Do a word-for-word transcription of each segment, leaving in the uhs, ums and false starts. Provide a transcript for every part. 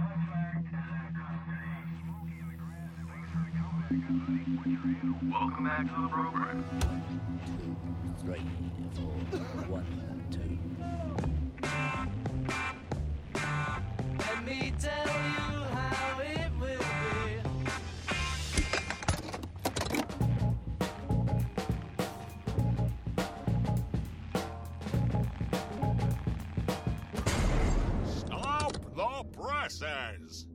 Welcome back to the program. Two, three, four, one, two. Let me tell you how it will be. Stop the presses!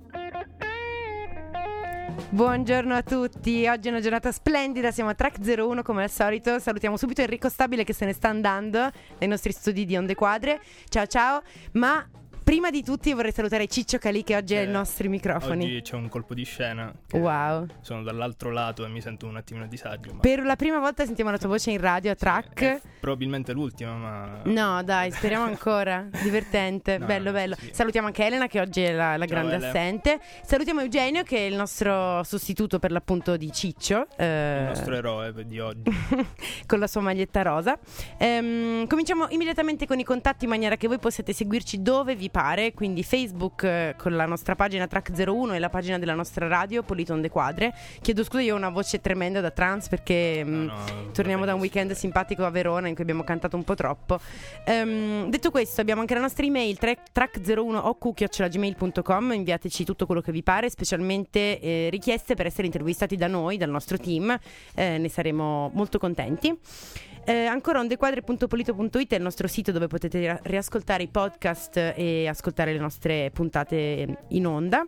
Buongiorno a tutti, oggi è una giornata splendida, siamo a Track zero uno come al solito, salutiamo subito Enrico Stabile che se ne sta andando nei nostri studi di Onde Quadre, ciao ciao, ma prima di tutti vorrei salutare Ciccio Calì che oggi è ai nostri microfoni. Oggi c'è un colpo di scena che wow. Sono dall'altro lato e mi sento un attimino a disagio, ma... Per la prima volta sentiamo la tua voce in radio a Track. È probabilmente l'ultima, ma... No dai, speriamo ancora. Divertente, no, bello no, bello sì, sì. Salutiamo anche Elena che oggi è la, la grande Ele. assente. Salutiamo Eugenio che è il nostro sostituto per l'appunto di Ciccio, eh... il nostro eroe di oggi. con la sua maglietta rosa. ehm, Cominciamo immediatamente con i contatti in maniera che voi possiate seguirci dove vi pare. Quindi Facebook eh, con la nostra pagina Track zero uno e la pagina della nostra radio Polito Onde Quadre. Chiedo scusa, io ho una voce tremenda da trans perché mh, no, torniamo da un weekend simpatico a Verona in cui abbiamo cantato un po' troppo. ehm, Detto questo, abbiamo anche la nostra email track zero uno o q chiocciola gmail punto com. Inviateci tutto quello che vi pare, specialmente eh, richieste per essere intervistati da noi, dal nostro team. eh, Ne saremo molto contenti. Eh, ancora ondequadre punto polito punto it è il nostro sito dove potete ri- riascoltare i podcast e ascoltare le nostre puntate in onda.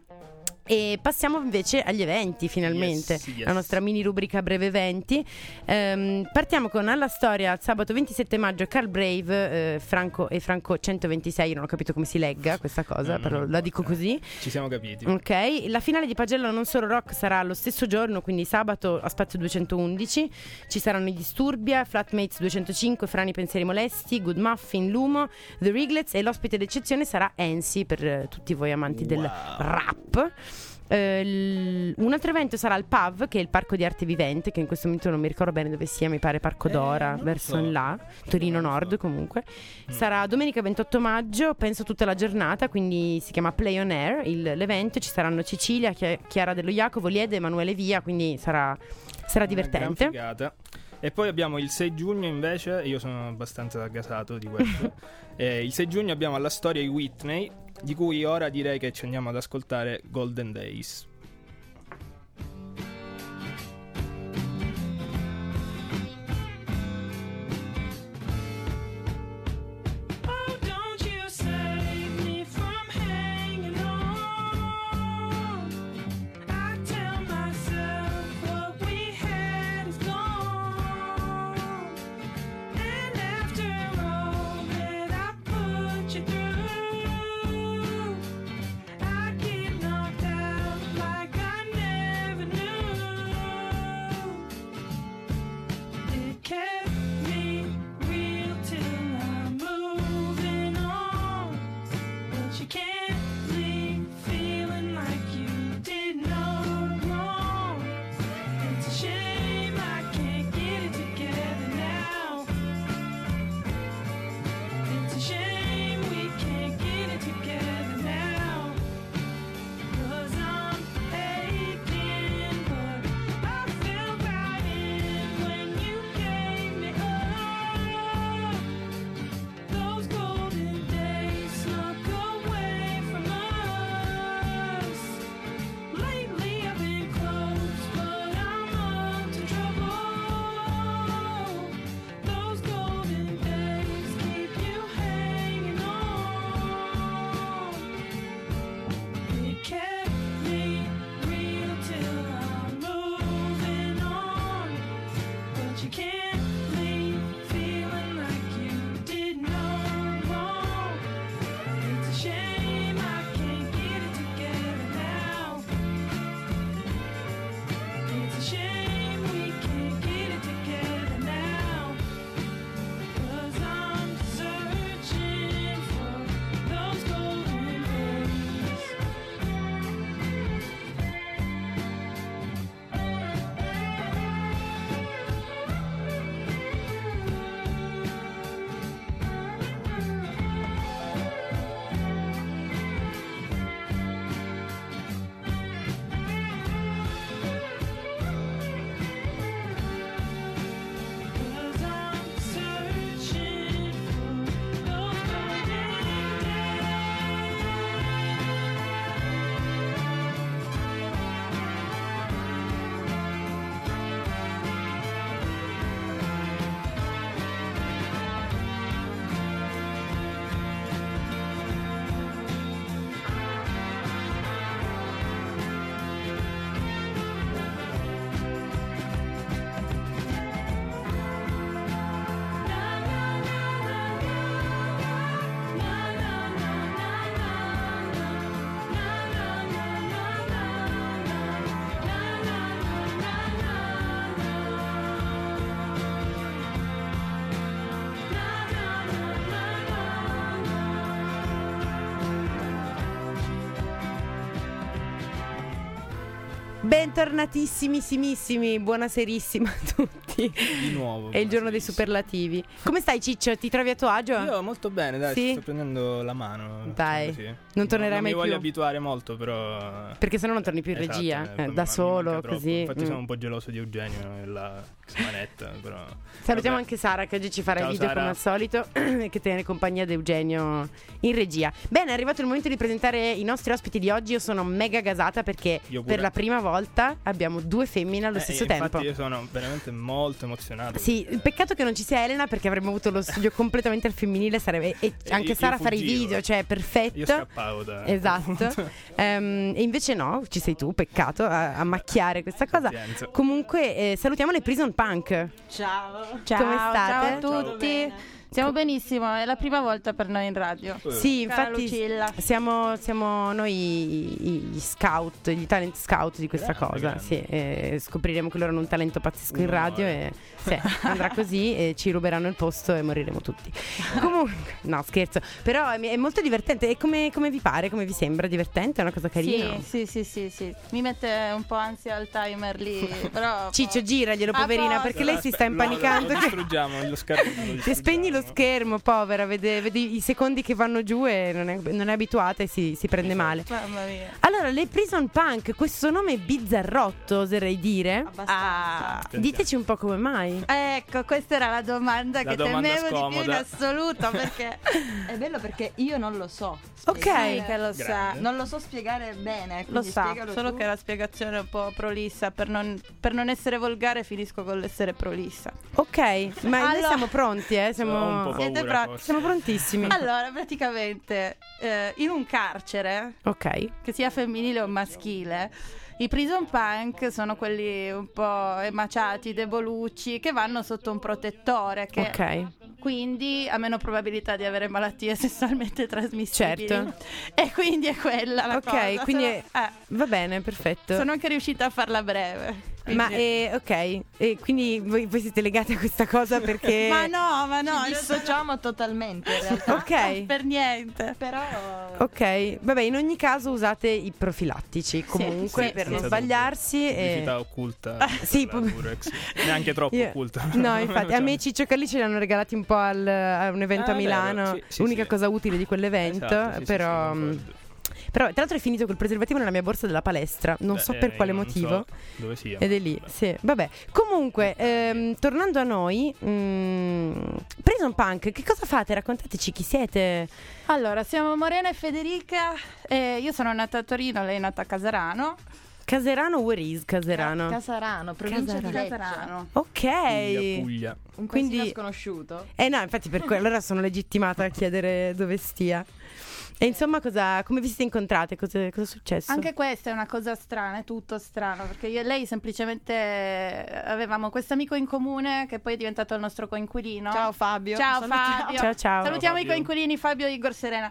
E passiamo invece agli eventi finalmente, Yes, yes. la nostra mini rubrica breve eventi. ehm, Partiamo con Alla Storia, sabato ventisette maggio, Carl Brave, eh, Franco e Franco centoventisei. Non ho capito come si legga questa cosa, No, no, però no, la dico no. così. Ci siamo capiti. Ok, la finale di Pagella Non Solo Rock sarà lo stesso giorno, quindi sabato a Spazio duecentoundici. Ci saranno i Disturbia, Flatmates duecentocinque, Frani Pensieri Molesti, Good Muffin, Lumo, The Riglets e l'ospite d'eccezione sarà Ensi per eh, tutti voi amanti del Wow. rap. Eh, l- un altro evento sarà il P A V, che è il Parco di Arte Vivente, che in questo momento non mi ricordo bene dove sia, mi pare Parco Eh, Dora, non lo verso so. in là, Torino Non lo Nord so. comunque. Mm. Sarà domenica ventotto maggio, penso tutta la giornata, quindi si chiama Play on Air il- l'evento. Ci saranno Cecilia, Chi- Chiara dello Jacopo, Liede, Emanuele Via, quindi sarà, sarà Una gran divertente. figata. E poi abbiamo il sei giugno invece, io sono abbastanza gasato di questo. eh, il sei giugno abbiamo Alla Storia di Whitney, di cui ora direi che ci andiamo ad ascoltare Golden Days. Oh, don't you save me from hanging on. I tell myself what we had is gone. And after all that I put you through, I get knocked out like Bentornatissimissimi, buonaserissima a tutti. Di nuovo. È il giorno dei superlativi. Come stai, Ciccio? Ti trovi a tuo agio? Io molto bene, dai, Sì? ci sto prendendo la mano. Dai, diciamo così. non tornerai non mai mi voglio più. abituare molto, però. Perché sennò non torni più in Esatto, regia, eh, eh, poi mi- da mi solo, manca troppo. così. Infatti mm. sono un po' geloso di Eugenio e la manetta, però. Salutiamo Vabbè. anche Sara che oggi ci farà Ciao, il video Sara. come al solito e che tiene compagnia di Eugenio in regia. Bene, è arrivato il momento di presentare i nostri ospiti di oggi. Io sono mega gasata perché Io pure. per la prima volta abbiamo due femmine allo Eh, stesso infatti tempo. io sono veramente molto emozionato. Sì, perché- peccato che non ci sia Elena perché avremmo avuto lo studio completamente al femminile, sarebbe, e anche io Sara fare i fuggivo. video, cioè perfetto. Io scappavo da. Esatto. Ehm, e invece no, ci sei tu, peccato a, a macchiare questa cosa. Pazienza. Comunque eh, salutiamo le Prison Punk. Ciao. Ciao, Come state? Ciao a tutti. Stiamo benissimo, è la prima volta per noi in radio. Eh. Sì, Cara infatti Lucilla. siamo, siamo noi i- gli scout, gli talent scout di questa Grande, cosa. grande. Sì, eh, scopriremo che loro hanno un talento pazzesco in Un radio onore. e sì, andrà così e ci ruberanno il posto e moriremo tutti. Comunque, no, scherzo. Però è, è molto divertente. E come, come vi pare? Come vi sembra? Divertente? È una cosa carina? Sì, sì, sì, sì, sì. Mi mette un po' ansia il timer lì, però Ciccio, giraglielo, A poverina, posto. perché lei si sta Aspetta, impanicando. Lo, lo che- distruggiamo, lo schermo. lo Ti distruggiamo. spegni lo schermo, povera, vede, vede i secondi che vanno giù e non è, non è abituata e si, si prende male. mamma mia. Allora, le Prison Punk, questo nome bizzarrotto, oserei dire. Ah, Diteci un po' come mai. ecco, questa era la domanda La che domanda temevo di più in scomoda. assoluto perché È bello perché io non lo so. Ok. spiegare. sì che lo sa. Grande. Non lo so spiegare bene. Lo quindi sa, spiegalo solo tu. che la spiegazione è un po' prolissa. Per non, per non essere volgare, finisco con l'essere prolissa. Ok, ma noi Allora- siamo pronti, eh? Ho un Siamo, po' Siete paura, pronti? forse. siamo prontissimi. Allora, praticamente, eh, in un carcere, Ok. che sia femminile o maschile, i prison punk sono quelli un po' emaciati, debolucci, che vanno sotto un protettore, che Ok. quindi ha meno probabilità di avere malattie sessualmente trasmissibili. Certo. E quindi è quella la Ok, cosa. quindi Sono, è- eh, Va bene, perfetto. sono anche riuscita a farla breve. Ma quindi- eh, ok, e quindi voi, voi siete legati a questa cosa perché... Ma no, ma no, Ci dissociamo totalmente in realtà. Ok. per niente. Però Ok, vabbè, in ogni caso usate i profilattici comunque sì, per sì, non senza sbagliarsi. e- Pubblicità occulta. sì, per la pub- Durex. Neanche troppo Io- occulta. No, infatti, a me Ciccio e Calli ce li hanno regalati un po' al- a un evento Ah, a vero, Milano, sì, sì, l'unica sì. cosa utile di quell'evento, Esatto, sì, sì, però... sì, mh, concordo. però tra l'altro è finito quel preservativo nella mia borsa della palestra, non Beh, so per eh, quale io non motivo. so dove sia. Ed è lì, Vabbè. sì. Vabbè, comunque, ehm, tornando a noi, mh, Prison Punk, che cosa fate? Raccontateci chi siete. Allora, siamo Morena e Federica. E io sono nata a Torino, lei è nata a Casarano. Caserano, where is Caserano? Casarano, provincia di Lecce. Casarano. Ok. Puglia, Puglia. Un Quindi- paesino sconosciuto. Eh no, infatti per quello allora sono legittimata a chiedere dove stia. E insomma, cosa, come vi siete incontrate? Cosa, cosa è successo? Anche questa è una cosa strana, è tutto strano, perché io e lei semplicemente avevamo questo amico in comune che poi è diventato il nostro coinquilino. Ciao Fabio. Ciao Salutiamo. Fabio. Ciao, ciao. Salutiamo Ciao, i Fabio. coinquilini Fabio e Igor Serena.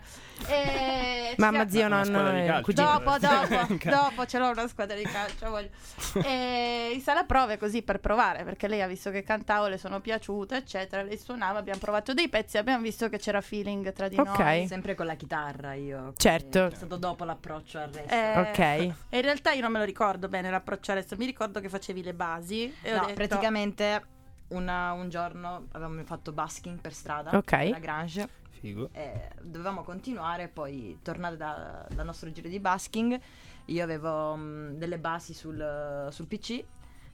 E Mamma, ci- zio, Una nonno squadra di e calcio. cugino. Dopo, dopo, dopo ce l'ho una squadra di calcio, voglio. E in sala prove così per provare, perché lei ha visto che cantavo, le sono piaciute, eccetera. Lei suonava, abbiamo provato dei pezzi, abbiamo visto che c'era feeling tra di Ok. noi. Sempre con la chitarra io. Certo. È stato dopo l'approccio al resto. Eh, Ok. e in realtà io non me lo ricordo bene l'approccio adesso, mi ricordo che facevi le basi. E ho No, detto, praticamente una- un giorno avevamo fatto busking per strada. Ok. La Grange. Figo. E dovevamo continuare, poi tornare da- dal nostro giro di busking. Io avevo mh, delle basi sul, sul P C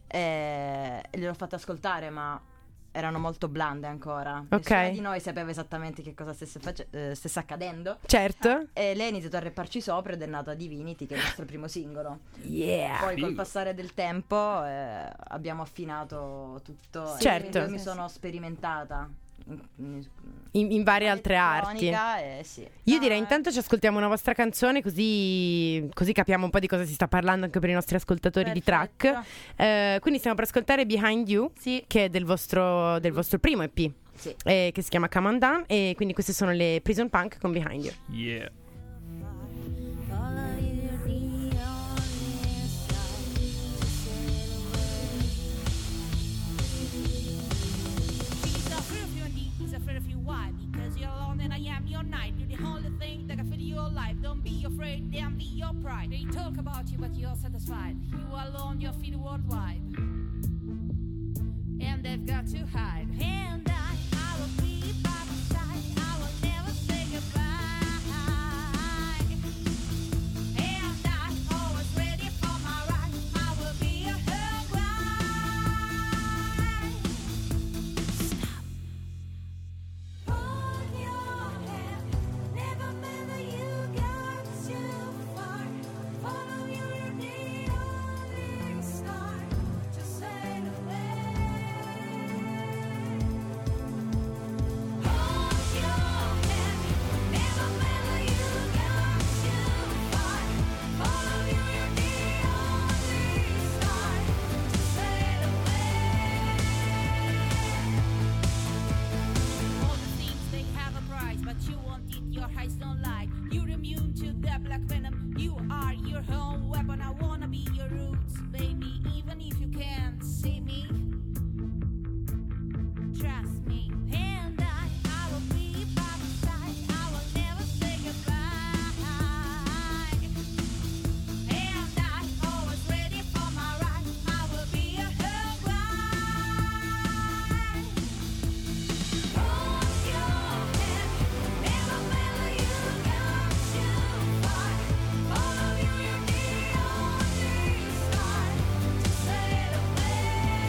e, e le ho fatte ascoltare, ma erano molto blande ancora. Ok. Nessuna di noi sapeva esattamente che cosa stesse, face- eh, stesse accadendo. Certo. E lei ha iniziato a rapparci sopra ed è nato Divinity, che è il nostro primo singolo. Yeah. Poi col figo. passare del tempo eh, abbiamo affinato tutto. Sì, certo. Io mi sono sperimentata in, in- In, in varie altre arti. elettronica e sì. Io No, direi eh. intanto ci ascoltiamo una vostra canzone così, così capiamo un po' di cosa si sta parlando anche per i nostri ascoltatori di track. Perfetto. Eh, quindi stiamo per ascoltare Behind You, Sì. che è del vostro, del vostro primo E P, Sì. eh, che si chiama Come On Down, e quindi queste sono le Prison Punk con Behind You. Yeah. He's afraid of you indeed, he's afraid of you. Why? Because you're alone and I am your night. You're the only thing that can fit your life. Don't be afraid, then be your your pride. They talk about you, but you're satisfied. You alone, you feel worldwide. And they've got to hide. And I, I will be by my side. I will never say goodbye. And I'm always ready for my ride. I will be a her bride. Stop. Hold your hand. Never meant you got too far. Follow your neon star. Just sail away. Hold your hand. Never meant you got too far. Follow your neon star. Just sail away. All the things they have a price, but you want it, your eyes don't lie. You're immune to the black venom. You are your own weapon. I wanna be your roots, baby. Even if you can't see me, trust me. And I, I will be by my side. I will never say goodbye. And I'm always ready for my ride. I will be a her bride. Hold your hand. Never meant you got too far. Follow your neon star. Just sail away.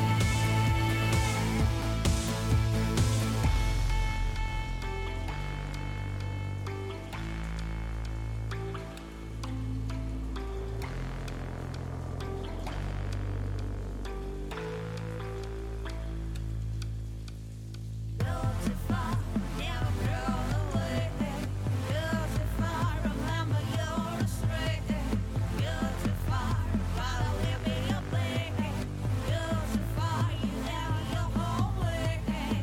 Go too far, never throw away. Go too far, remember you're astray. Go too far, follow will be your play. Go too far, you never your own way.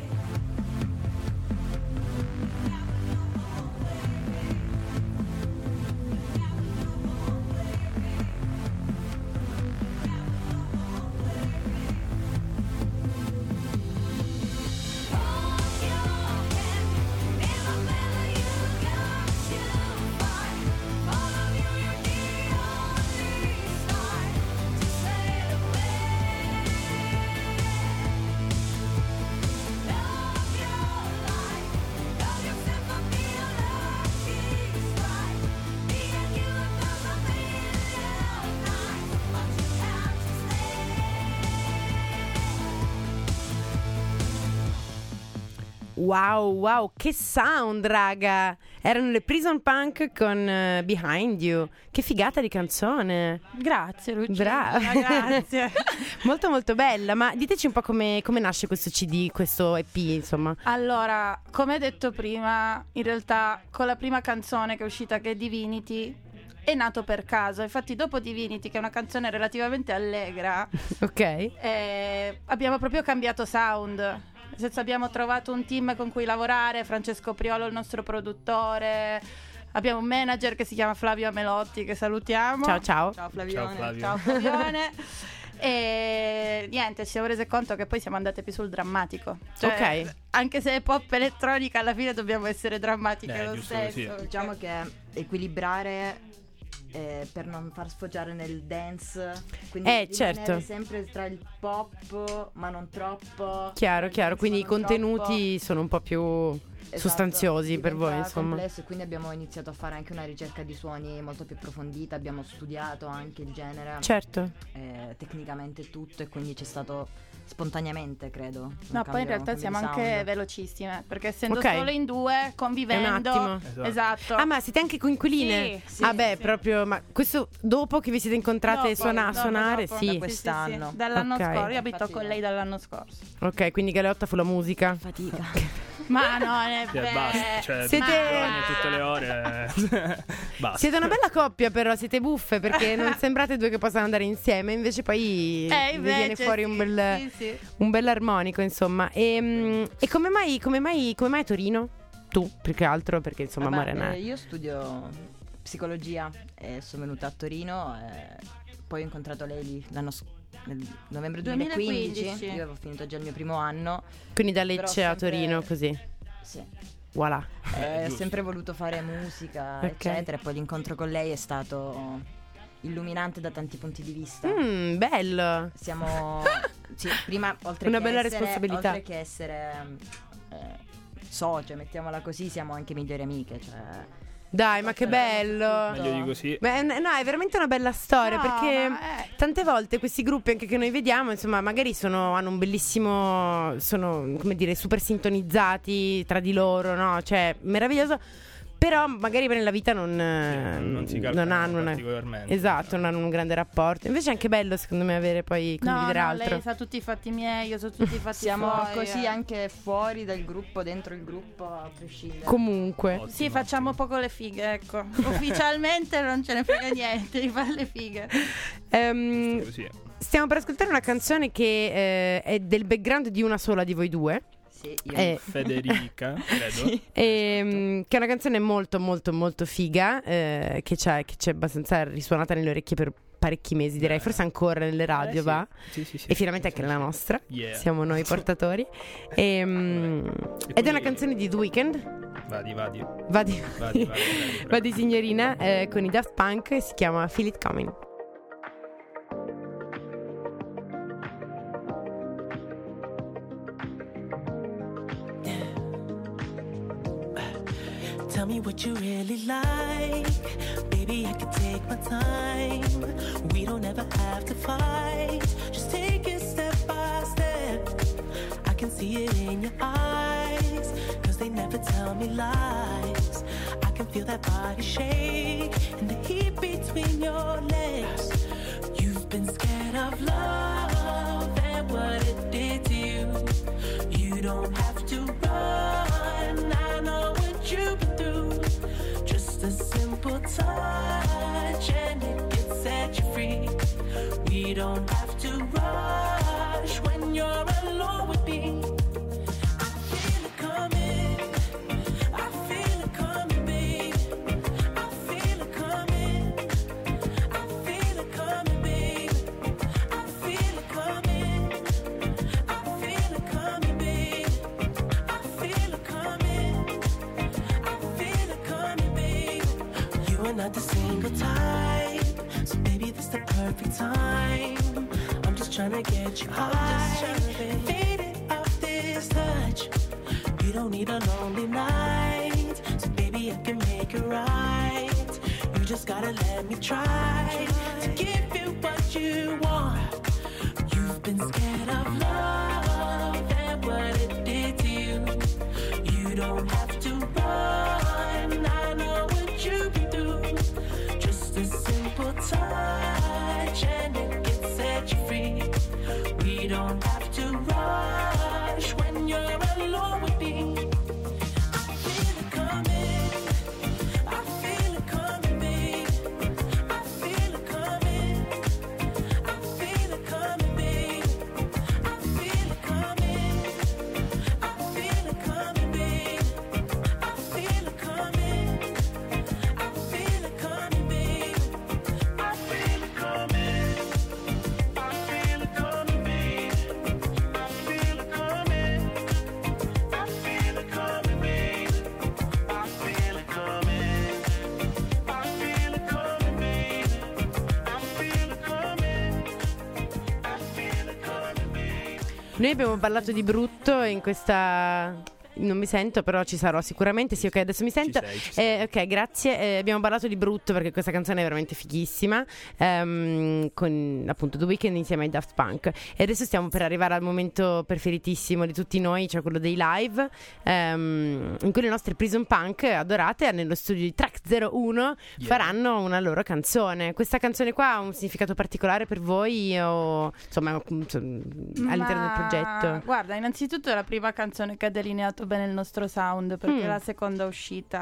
Never your own way. Never your own way. Never your own way. Hold your hand. Never meant you got too far. Follow your neon star. Just sail away. Love your life. Love yourself and be a lucky strike. Me and you have done a million nights, but you have to stay. Wow, wow, che sound, raga! Erano le Prison Punk con eh, Behind You. Che figata di canzone. Grazie Lucia. Brava. Grazie. Molto molto bella. Ma diteci un po' come, come nasce questo C D, questo E P, insomma. Allora, come detto prima, in realtà con la prima canzone che è uscita, che è Divinity, è nato per caso. Infatti dopo Divinity, che è una canzone relativamente allegra, Ok. eh, abbiamo proprio cambiato sound. Nel senso, abbiamo trovato un team con cui lavorare, Francesco Priolo il nostro produttore, abbiamo un manager che si chiama Flavio Amelotti, che salutiamo. Ciao ciao. Ciao Flavione. Ciao Flavio. Ciao Flavione. E niente, ci siamo rese conto che poi siamo andate più sul drammatico. Cioè, Ok. anche se è pop elettronica, alla fine dobbiamo essere drammatiche Eh, lo giusto stesso. così. Diciamo che equilibrare eh, per non far sfoggiare nel dance, quindi Eh, rimanere certo. sempre tra il pop ma non troppo. Chiaro, il chiaro. dance, Quindi i ma non contenuti troppo. sono un po' più Esatto, sostanziosi per voi, diventa insomma. complesso, e quindi abbiamo iniziato a fare anche una ricerca di suoni molto più approfondita, abbiamo studiato anche il genere, Certo. eh, tecnicamente tutto, e quindi c'è stato spontaneamente, credo. un No, poi in cambio- realtà un siamo cambio di anche sound. velocissime, perché essendo Ok. solo in due, convivendo, È un attimo. Esatto. esatto. Ah, ma siete anche coinquiline? Sì, sì, ah, beh, sì. proprio. Ma questo dopo che vi siete incontrate Dopo, suona- dopo, suonare? dopo. Sì. Da quest'anno. Dall'anno Ok. scorso, io abito Infatti, con eh. lei dall'anno scorso. Ok, quindi Galeotta fu la musica. Fatica. Ma non è Cioè, vero. basta, cioè, Siete- tutti i giorni, tutte le ore. Basta. Siete una bella coppia, però siete buffe perché non sembrate due che possano andare insieme. Invece poi Eh, vi invece viene fuori sì, un bel, sì, sì. un bell'armonico, insomma. E, mm, e come mai, come mai, come mai Torino? Tu, più che altro, perché insomma, Vabbè, Morena. eh, io studio psicologia e sono venuta a Torino, e poi ho incontrato lei lì l'anno scorso. Nel novembre duemilaquindici, duemilaquindici. io avevo finito già il mio primo anno. Quindi da però Lecce a sempre- Torino, così. Sì. voilà. Eh, ho giusto. sempre voluto fare musica, Ok. eccetera, e poi l'incontro con lei è stato illuminante da tanti punti di vista. Mm, bello. Siamo sì, prima oltre Una che bella essere, responsabilità. oltre che essere eh, socie, mettiamola così, siamo anche migliori amiche, cioè Dai, ma che bello. Meglio di così. Beh, n- no, è veramente una bella storia No, perché ma è- tante volte questi gruppi anche che noi vediamo, insomma, magari sono, hanno un bellissimo, sono, come dire, super sintonizzati tra di loro, no? Cioè, meraviglioso. Però magari nella vita non, eh, non si non calcolano hanno una- particolarmente. esatto, non hanno un grande rapporto. Invece è anche bello secondo me avere poi No, condividere no, altro. lei sa tutti i fatti miei, io so tutti i fatti siamo suoi, così eh. anche fuori dal gruppo, dentro il gruppo, a prescindere. Comunque. Ottimo. Sì, facciamo poco le fighe, ecco. Ufficialmente non ce ne frega niente di fare le fighe. Ehm, Così. stiamo per ascoltare una canzone che eh, è del background di una sola di voi due. Sì, io Eh, Federica, credo. Ehm, che è una canzone molto molto molto figa, eh, che c'è, che c'è abbastanza risuonata nelle orecchie per parecchi mesi, direi, Eh. forse ancora nelle radio, Eh, sì. va? Sì, sì, sì. E finalmente Sì, anche sì, nella sì. nostra. Yeah. Siamo noi portatori. Ehm, ed è quindi- una canzone di The Weeknd. Vadi, vadi. Vadi, Vadi, vadi, vadi, vadi signorina, eh, con i Daft Punk, e si chiama Feel It Coming. Tell me what you really like. Baby, I can take my time. We don't ever have to fight. Just take it step by step. I can see it in your eyes. Cause they never tell me lies. I can feel that body shake and the heat between your legs. You've been scared of love and what it did to you. You don't have to run. I know what you've been through. Just a simple touch and it can set you free. We don't have to rush when you're alone with me. I feel it coming. I feel it coming, baby. I feel it coming. I feel it coming, baby. I feel it coming. I feel it coming, baby. I feel it coming. I feel it coming, baby. You are not the single type, so baby, this the perfect time. I'm just trying to get you high, faded off this touch. You don't need a lonely night, so baby, I can make it right. You just gotta let me try to give you what you want. You've been scared of love and what it did to you. You don't have to run. I know what you've been through. Just a simple touch and it can set you free. We don't have to rush when you're alone with me. I feel it coming. I feel it coming, baby. I feel it coming. I feel it coming, baby. I feel it coming. I feel it coming, baby. I feel it coming. I feel it coming, baby. I feel it coming. I feel it coming, baby. I feel it coming. I feel it coming, baby. I feel it coming. I feel it coming, baby. I feel it coming. I feel it coming, baby. Noi abbiamo parlato di brutto in questa... Non mi sento, però ci sarò sicuramente. Sì, ok, adesso mi sento. Ci sei, ci sei. Eh, ok, grazie. Eh, abbiamo parlato di brutto perché questa canzone è veramente fighissima. ehm, con appunto The Weeknd insieme ai Daft Punk. E adesso stiamo per arrivare al momento preferitissimo di tutti noi, cioè quello dei live. ehm, in cui le nostre Prison Punk adorate nello studio di Track zero uno Yeah. faranno una loro canzone. Questa canzone qua ha un significato particolare per voi? O insomma, insomma, all'interno del Ma, progetto? Guarda, innanzitutto è la prima canzone che ha delineato bene il nostro sound, perché Mm. è la seconda uscita.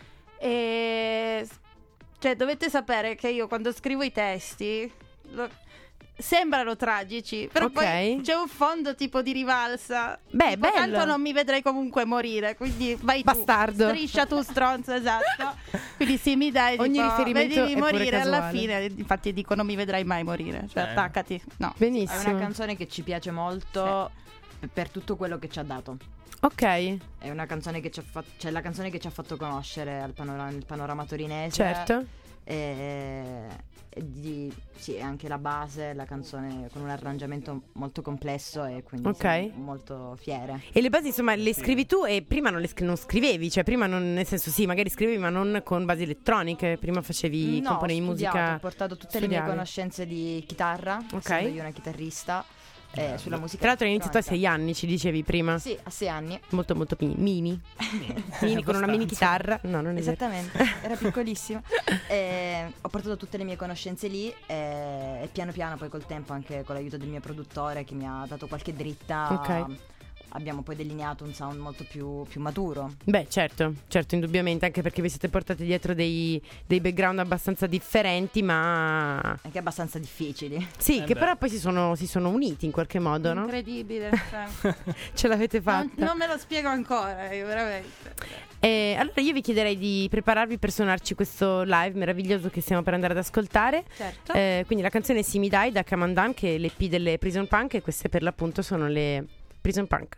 E cioè, dovete sapere che io quando scrivo i testi lo- sembrano tragici, però Ok. poi c'è un fondo tipo di rivalsa. Beh, Tipo, bello. tanto non mi vedrei comunque morire, quindi vai tu. Bastardo. Striscia tu stronzo, esatto. Quindi sì, mi dai Ogni tipo, riferimento vedi è pure morire alla casuale. fine. Infatti dico non mi vedrai mai morire, cioè Eh. attaccati. No. È Benissimo. una canzone che ci piace molto per tutto quello che ci ha dato. Ok, È una canzone che ci ha fatto, cioè la canzone che ci ha fatto conoscere al panorama, nel panorama torinese. certo. E, e di, sì, è anche la base, la canzone con un arrangiamento molto complesso e quindi Ok. siamo molto fiere. E le basi insomma le scrivi tu e prima non le scri- non scrivevi, cioè prima non, nel senso sì, magari scrivevi ma non con basi elettroniche, prima facevi, No, componevi ho studiato, musica. ho portato tutte le mie studiavi. conoscenze di chitarra, Ok. essendo io una chitarrista, eh, sulla musica. Tra l'altro hai iniziato a sei elettronica. anni, ci dicevi prima. Sì, a sei anni. Molto molto pi- mini. Mini con una mini chitarra. No, non è vero. Esattamente, era piccolissima. Eh, ho portato tutte le mie conoscenze lì eh, e piano piano poi col tempo, anche con l'aiuto del mio produttore che mi ha dato qualche dritta, Ok. abbiamo poi delineato un sound molto più, più maturo. Beh, certo, certo, indubbiamente, anche perché vi siete portati dietro dei, dei background abbastanza differenti, ma Anche abbastanza difficili. sì, Eh che beh. però poi si sono, si sono uniti in qualche modo, no? Incredibile. cioè, Ce l'avete non, fatta. non me lo spiego ancora, io veramente. Eh, allora io vi chiederei di prepararvi per suonarci questo live meraviglioso che stiamo per andare ad ascoltare. Certo. Eh, quindi la canzone Si mi dai da Come and Done, che è l'E P delle Prison Punk, e queste per l'appunto sono le Prison Punk.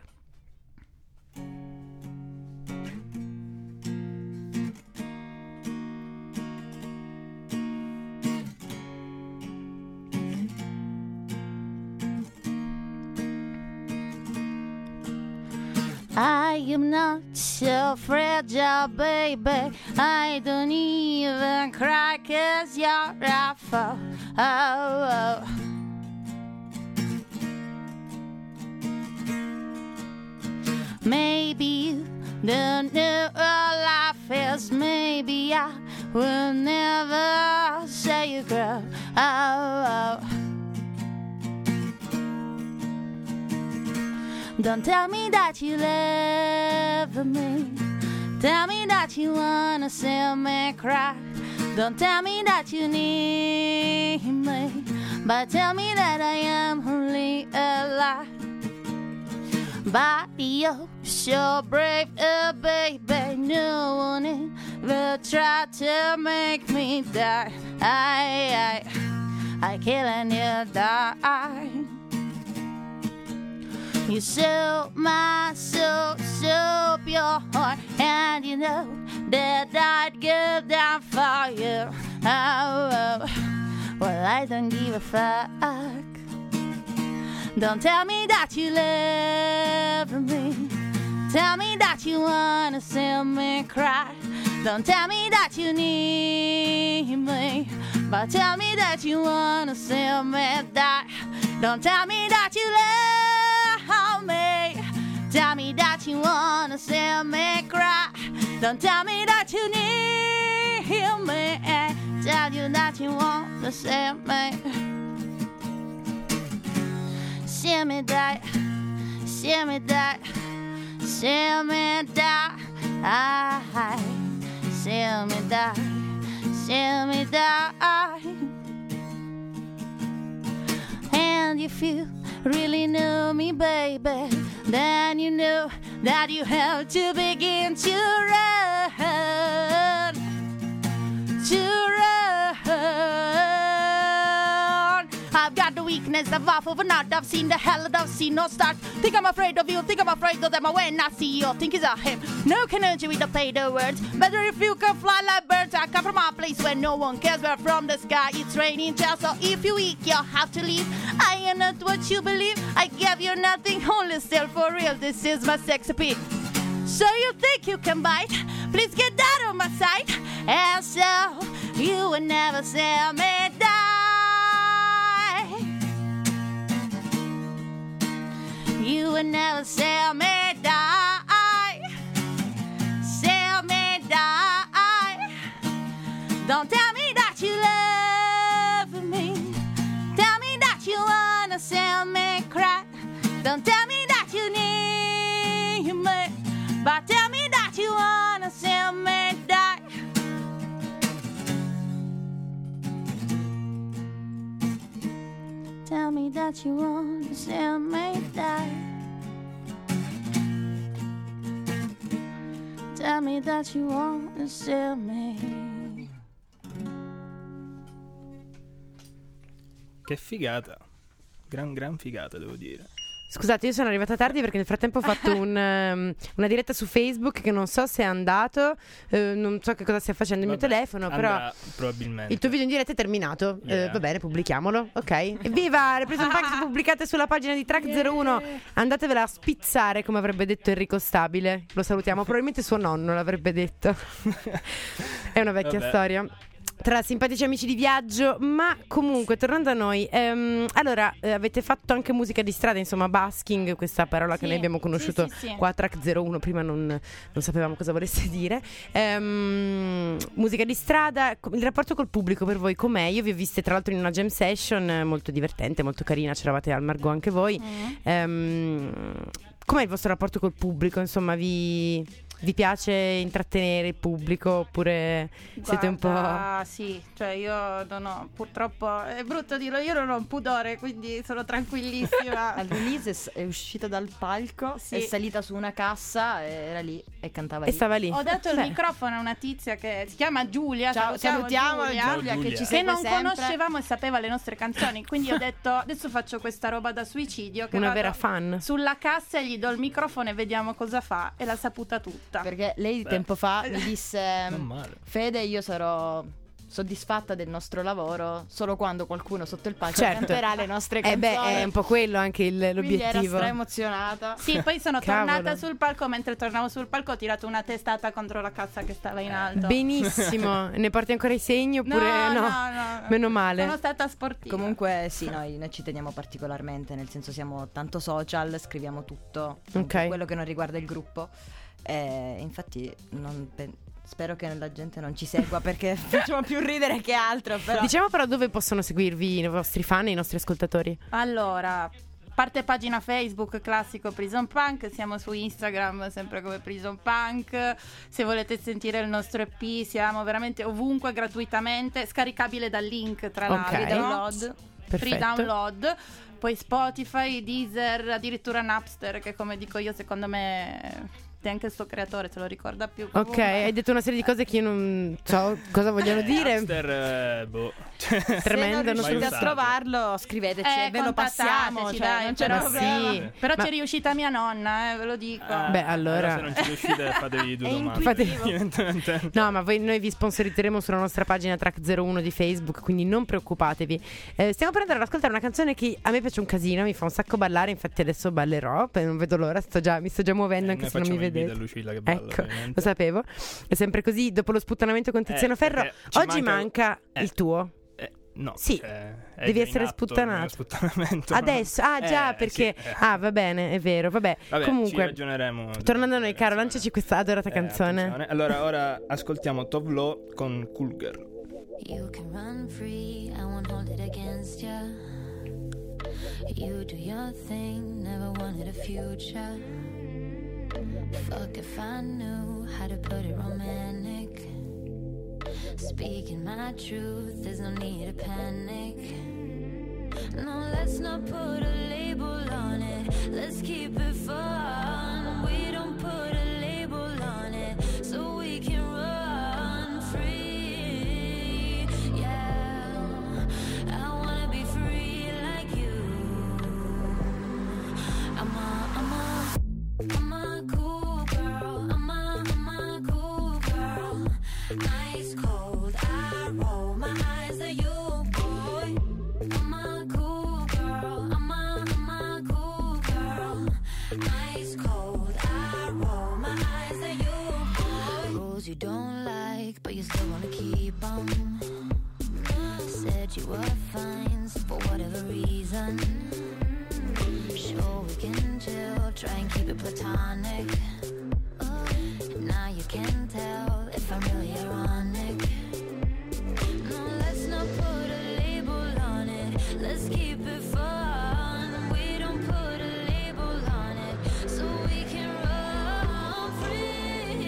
I am not so fragile, baby. I don't even cry 'cause you're a fool. Oh, oh. Maybe you don't know what life is. Maybe I will never say you grow. Oh, oh. Don't tell me that you love me. Tell me that you wanna see me cry. Don't tell me that you need me, but tell me that I am only a lie. But you're so brave, oh baby. No one ever tried to make me die. I, I, I killing you die. You sold my soul, so pure, and you know that I'd go down for you. Oh, oh. Well, I don't give a fuck. Don't tell me that you love me. Tell me that you wanna see me cry. Don't tell me that you need me, but tell me that you wanna see me die. Don't tell me that you love me. Tell me that you wanna see me cry. Don't tell me that you need me. Tell you that you wanna see me. See me die. See me die. See me die. I see me die. See me die. And if you really know me, baby, then you know that you have to begin to run, to run. I've got the weakness of off of a nut. I've seen the hell that I've seen no start. Think I'm afraid of you, think I'm afraid of them. When I see you, think it's a him. No can urge you with the play the words. Better if you can fly like birds. I come from a place where no one cares. We're from the sky, it's raining down. So if you weak, you have to leave. I am not what you believe. I gave you nothing, only still for real. This is my sex appeal. So you think you can bite? Please get out of my sight. And so you will never see me die. You will never see me die. See me die. Don't tell me that you love me. Tell me that you wanna see me cry. Don't tell me that you need me, but tell me that you wanna see me die. Tell me that you wanna see me die. Tell me that you wanna see me. Che figata. Gran gran figata, devo dire. Scusate, io sono arrivata tardi perché nel frattempo ho fatto un, um, una diretta su Facebook che non so se è andato, eh, non so che cosa stia facendo il Vabbè, mio telefono, però andrà probabilmente. il tuo video in diretta è terminato. Yeah. Eh, va bene, pubblichiamolo. Ok. Evviva! Le Prison Punk sono pubblicate sulla pagina di Track zero uno. Andatevela a spizzare, come avrebbe detto Enrico Stabile. Lo salutiamo. Probabilmente suo nonno l'avrebbe detto. È una vecchia Vabbè. storia. Tra simpatici amici di viaggio, ma comunque tornando a noi, ehm, allora eh, avete fatto anche musica di strada, insomma basking, questa parola che Sì, noi abbiamo conosciuto sì, sì, sì. qua a Track zero uno, prima non, non sapevamo cosa volesse dire. Ehm, musica di strada, co- il rapporto col pubblico per voi com'è? Io vi ho viste tra l'altro in una jam session eh, molto divertente, molto carina, c'eravate al Margot anche voi. Mm. Ehm, com'è il vostro rapporto col pubblico? Insomma, vi... Vi piace intrattenere il pubblico oppure siete un po'... Ah, sì, cioè io non ho, purtroppo è brutto dirlo, io non ho un pudore, quindi sono tranquillissima. Al release è s- è uscita dal palco, Sì. è salita su una cassa, e era lì e cantava E lì. stava lì. Ho dato il Beh. microfono a una tizia che si chiama Giulia. Ciao, salutiamo Giulia, Giulia, Giulia. che ci che segue non sempre. conoscevamo e sapeva le nostre canzoni, quindi ho detto adesso faccio questa roba da suicidio che Una vado vera fan. sulla cassa e gli do il microfono e vediamo cosa fa, e l'ha saputa tutta. Perché lei tempo fa mi disse: Non male. Fede, io sarò soddisfatta del nostro lavoro solo quando qualcuno sotto il palco Certo. canterà le nostre Eh canzoni. beh, è un po' quello anche il- Quindi era l'obiettivo. stra emozionata. Sì, poi sono Cavolo. tornata sul palco. Mentre tornavo sul palco ho tirato una testata contro la cassa che stava in alto. Benissimo. Ne porti ancora i segni No, oppure no, no? no. Meno male. Sono stata sportiva. Comunque sì, noi, noi ci teniamo particolarmente, nel senso siamo tanto social, scriviamo tutto, anche Ok. quello che non riguarda il gruppo. E infatti non pe- spero che la gente non ci segua perché facciamo più ridere che altro. Però Diciamo però dove possono seguirvi i vostri fan e i nostri ascoltatori. Allora, parte pagina Facebook classico Prison Punk, siamo su Instagram sempre come Prison Punk. Se volete sentire il nostro E P siamo veramente ovunque gratuitamente, scaricabile dal link tra Ok. l'altro. download. Free Perfetto. download. Poi Spotify, Deezer, addirittura Napster, che come dico io secondo me anche il suo creatore se lo ricorda più. Ok, Comunque- hai detto una serie di cose che io non so cosa vogliono dire. Napster, eh, boh. Tremendo, se non non riuscite Mai a usato. trovarlo, scriveteci, Eh, ve lo passiamo. contattateci, Cioè, dai, non c'è però, problema. sì. però Ma- c'è riuscita mia nonna, eh, ve lo dico. Ah, Beh, allora- se non ci riuscite fatevi due È domande. intuitivo. Evidentemente. No, ma voi, noi vi sponsorizzeremo sulla nostra pagina Track zero uno di Facebook, quindi non preoccupatevi. Eh, stiamo per andare ad ascoltare una canzone che a me piace un casino, mi fa un sacco ballare, infatti adesso ballerò, poi non vedo l'ora, sto già, mi sto già muovendo Eh, anche noi se non mi facciamo i beat vedete. a Lucilla che balla, Ecco, ovviamente. lo sapevo. È sempre così, dopo lo sputtanamento con Tiziano Eh, Ferro, perché ci oggi manca- manca eh. il tuo. Eh, no, Sì, cioè, è devi già in essere atto sputtanato. il sputtanamento. Adesso, ah già, Eh, perché... sì, eh. Ah, va bene, è vero, vabbè. Vabbè, ci Comunque, ragioneremo. tornando a noi, caro, lanciaci questa adorata Eh, canzone. attenzione. Allora, ora ascoltiamo Tovlo con Cool Girl. You can run free, I won't hold it against ya. You do your thing, never wanted a future. Fuck if I knew how to put it romantic. Speaking my truth, there's no need to panic. No, let's not put a label on it. Let's keep it fun. We don't put a label on it, so we can run free. Yeah, I wanna be free like you. I'm a, I'm a, I'm a cool girl. I'm a, I'm a cool girl. Ice cold, I roll my eyes at you, boy. I'm a cool girl. I'm a, I'm a cool girl. Ice cold, I roll my eyes at you, boy. Rules you don't like, but you still wanna keep 'em. Said you were fine, so for whatever reason. Sure we can chill, try and keep it platonic. Now you can tell if I'm really ironic. No, let's not put a label on it. Let's keep it fun. We don't put a label on it, so we can run free.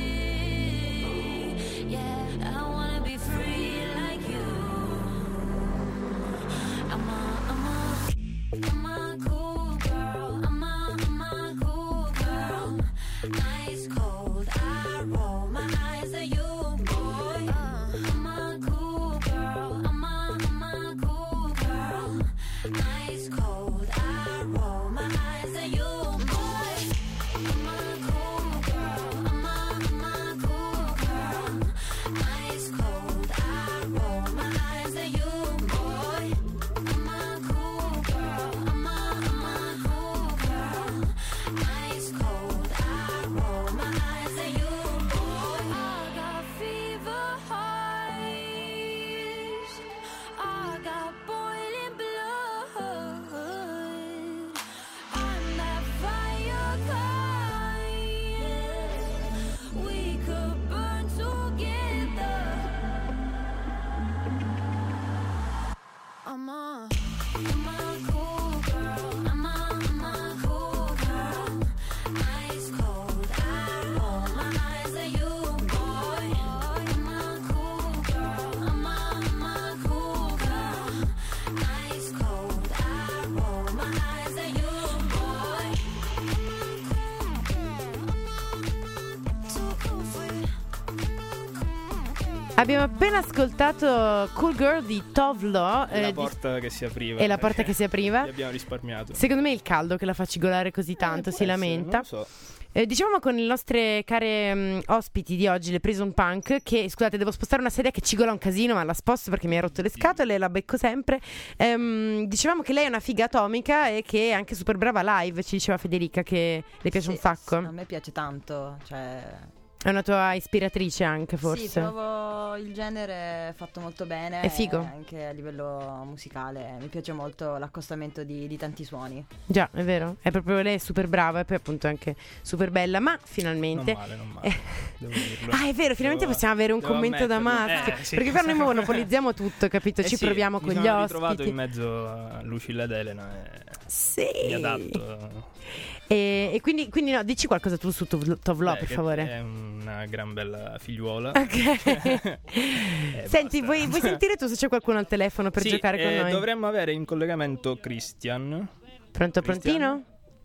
Yeah, I wanna be free like you. I'm a, I'm a, I'm a cool girl. I'm a, I'm a cool girl. Ice cold, I roll my Abbiamo appena ascoltato Cool Girl di Tovlo. E la eh, di- porta che si apriva. E la porta che si apriva. Gli abbiamo risparmiato. Secondo me è il caldo che la fa cigolare così tanto, Eh, si può essere, lamenta. non lo so. Eh, dicevamo con le nostre care mh, ospiti di oggi, le Prison Punk, che scusate, devo spostare una sedia che cigola un casino, ma la sposto perché mi ha rotto le scatole e la becco sempre. Ehm, dicevamo che lei è una figa atomica e che è anche super brava live, ci diceva Federica che le piace Sì, un sacco. A me piace tanto, cioè... È una tua ispiratrice anche, forse. Sì, trovo il genere fatto molto bene. È figo. e Anche a livello musicale mi piace molto l'accostamento di, di tanti suoni. Già, è vero. È proprio lei è super brava e poi appunto anche super bella, ma finalmente... Non male, non male. Eh. Devo dirlo. Ah, è vero, finalmente Devo- possiamo avere un devo commento da ammetterlo. maschio. Eh, sì. Perché per noi monopolizziamo tutto, capito? Eh Ci sì, proviamo mi con gli sono ritrovato ospiti. in mezzo a Lucilla ed Elena e Sì. mi adatto. E, e quindi, quindi no, dici qualcosa tu su Tov- Tovlo, Beh, per che favore. È una gran bella figliuola. Ok. Eh, Senti, basta. vuoi, vuoi sentire tu se c'è qualcuno al telefono per Sì, giocare con eh, noi? dovremmo avere in collegamento Christian. Pronto, Cristian? prontino?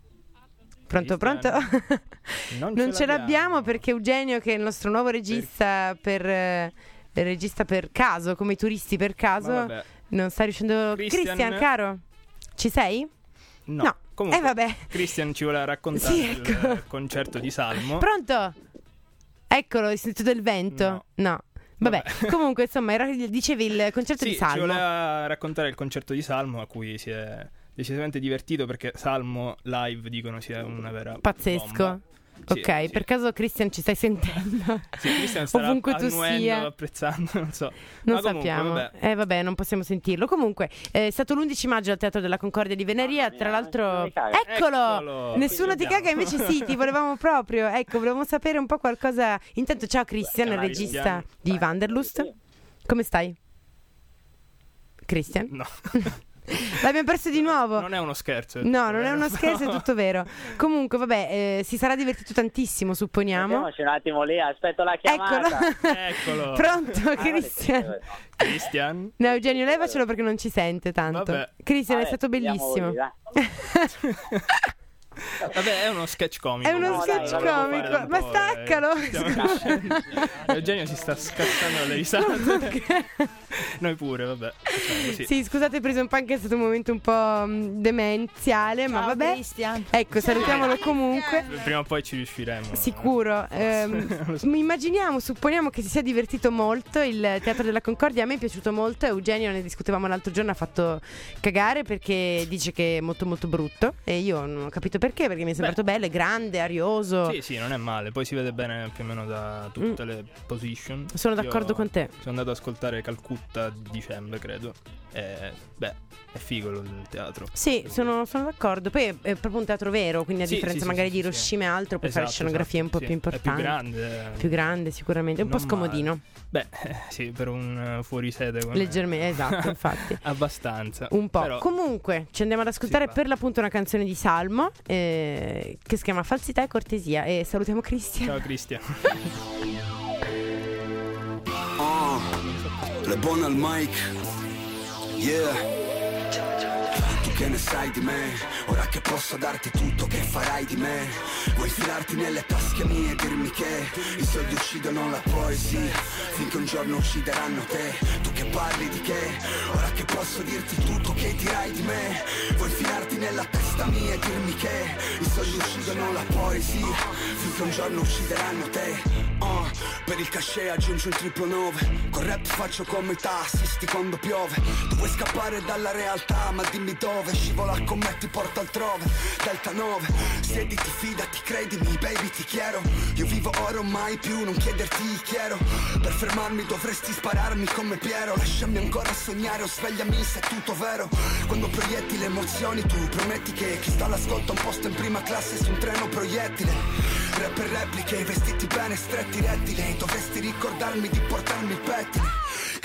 Pronto, pronto? Cristian? Non, Non ce l'abbiamo perché Eugenio, che è il nostro nuovo regista per, eh, regista per caso, come i turisti per caso, Ma vabbè. non sta riuscendo. Christian- Christian, caro, ci sei? No. No. Comunque, Eh, vabbè. Christian ci voleva raccontare Sì, ecco. il concerto di Salmo. Pronto? Eccolo, l'Istituto del Vento? No. Vabbè, Vabbè. comunque, insomma, era, dicevi il concerto Sì, di ci Salmo. voleva raccontare il concerto di Salmo a cui si è decisamente divertito perché Salmo live dicono sia una vera Pazzesco. bomba. Sì, Ok, sì. per caso Christian ci stai sentendo? Sì, Christian starà Ovunque tu annuendo, sia. apprezzando, non so. Non Ma comunque, sappiamo. vabbè. Eh vabbè, non possiamo sentirlo. Comunque, eh, è stato l'undici maggio al Teatro della Concordia di Veneria. Tra l'altro, eccolo! Eccolo! Nessuno ti Vediamo. caga, invece sì, ti volevamo proprio. Ecco, volevamo sapere un po' qualcosa. Intanto, ciao Christian, il Ciao, regista Christian. di Wanderlust. Come stai? Christian? No. L'abbiamo perso di nuovo. Non è uno scherzo. è No, tutto non è vero. uno scherzo, è tutto vero. Comunque, vabbè, eh, si sarà divertito tantissimo, supponiamo. Mettiamoci un attimo lì, aspetto la chiamata. Eccolo. Eccolo. Pronto, Ah, Christian? Christian. No, Eugenio, levacelo perché non ci sente tanto. Vabbè. Christian, è Vabbè, stato vediamo bellissimo. voi, dai. Vabbè, è uno sketch comico. È uno No, sketch dai, volevo comico. fare da un Ma po', staccalo. eh. Stiamo crescendo. Eugenio si sta scattando le risate. Noi pure, vabbè. Facciamo così. Sì, scusate, Prison Punk, è stato un momento un po' mh, demenziale, ma Ciao, vabbè. Christian. Ecco, salutiamolo comunque. Prima o poi ci riusciremo. Sicuro. Ehm, immaginiamo, supponiamo che si sia divertito molto. Il Teatro della Concordia a me è piaciuto molto. Eugenio, ne discutevamo l'altro giorno, ha fatto cagare perché dice che è molto molto brutto. E io non ho capito perché, perché mi è sembrato bello, è grande, arioso. Sì, sì, non è male. Poi si vede bene più o meno da tutte le position. Sono Io d'accordo con te. Sono andato ad ascoltare Calcutta di dicembre, credo. E beh, è figo il teatro. Sì, sono, sono d'accordo. Poi è, è proprio un teatro vero, quindi a Sì, differenza sì, sì, magari sì, di sì, Hiroshima e altro, puoi Esatto, fare scenografie esatto, un po' sì. più importanti. È più grande. Più grande sicuramente, un po' Non scomodino. male. Beh, eh, sì, per un uh, fuorisede come Leggermente, esatto, infatti. Abbastanza. Un po'. Però- Comunque, ci andiamo ad ascoltare Sì, va. per l'appunto una canzone di Salmo eh, che si chiama Falsità e Cortesia. E salutiamo Christian. Ciao Cristian. Ah, le buone al mic. Yeah. Tu che ne sai di me? Ora che posso darti tutto, che farai di me? Vuoi filarti nelle tasche mie e dirmi che i soldi uccidono la poesia, finché un giorno uccideranno te. Tu che parli di che? Ora che posso dirti tutto, che dirai di me? Vuoi filarti nella testa mia e dirmi che i soldi uccidono la poesia, finché un giorno uccideranno te. Uh, per il cachet aggiungi un triplo nove. Con rap faccio come i tassisti quando piove. Tu vuoi scappare dalla realtà, ma dimmi dove. Scivola con me, ti porto altrove. Delta nove, siediti, fidati, credimi, baby, ti chiedo. Io vivo ora o mai più, non chiederti chiaro. Per fermarmi dovresti spararmi come Piero. Lasciami ancora sognare o svegliami se è tutto vero. Quando proietti le emozioni tu prometti che chi sta all'ascolto ha un posto in prima classe su un treno proiettile. Rap e repliche, vestiti bene, stretti rettili. Dovresti ricordarmi di portarmi il pettine.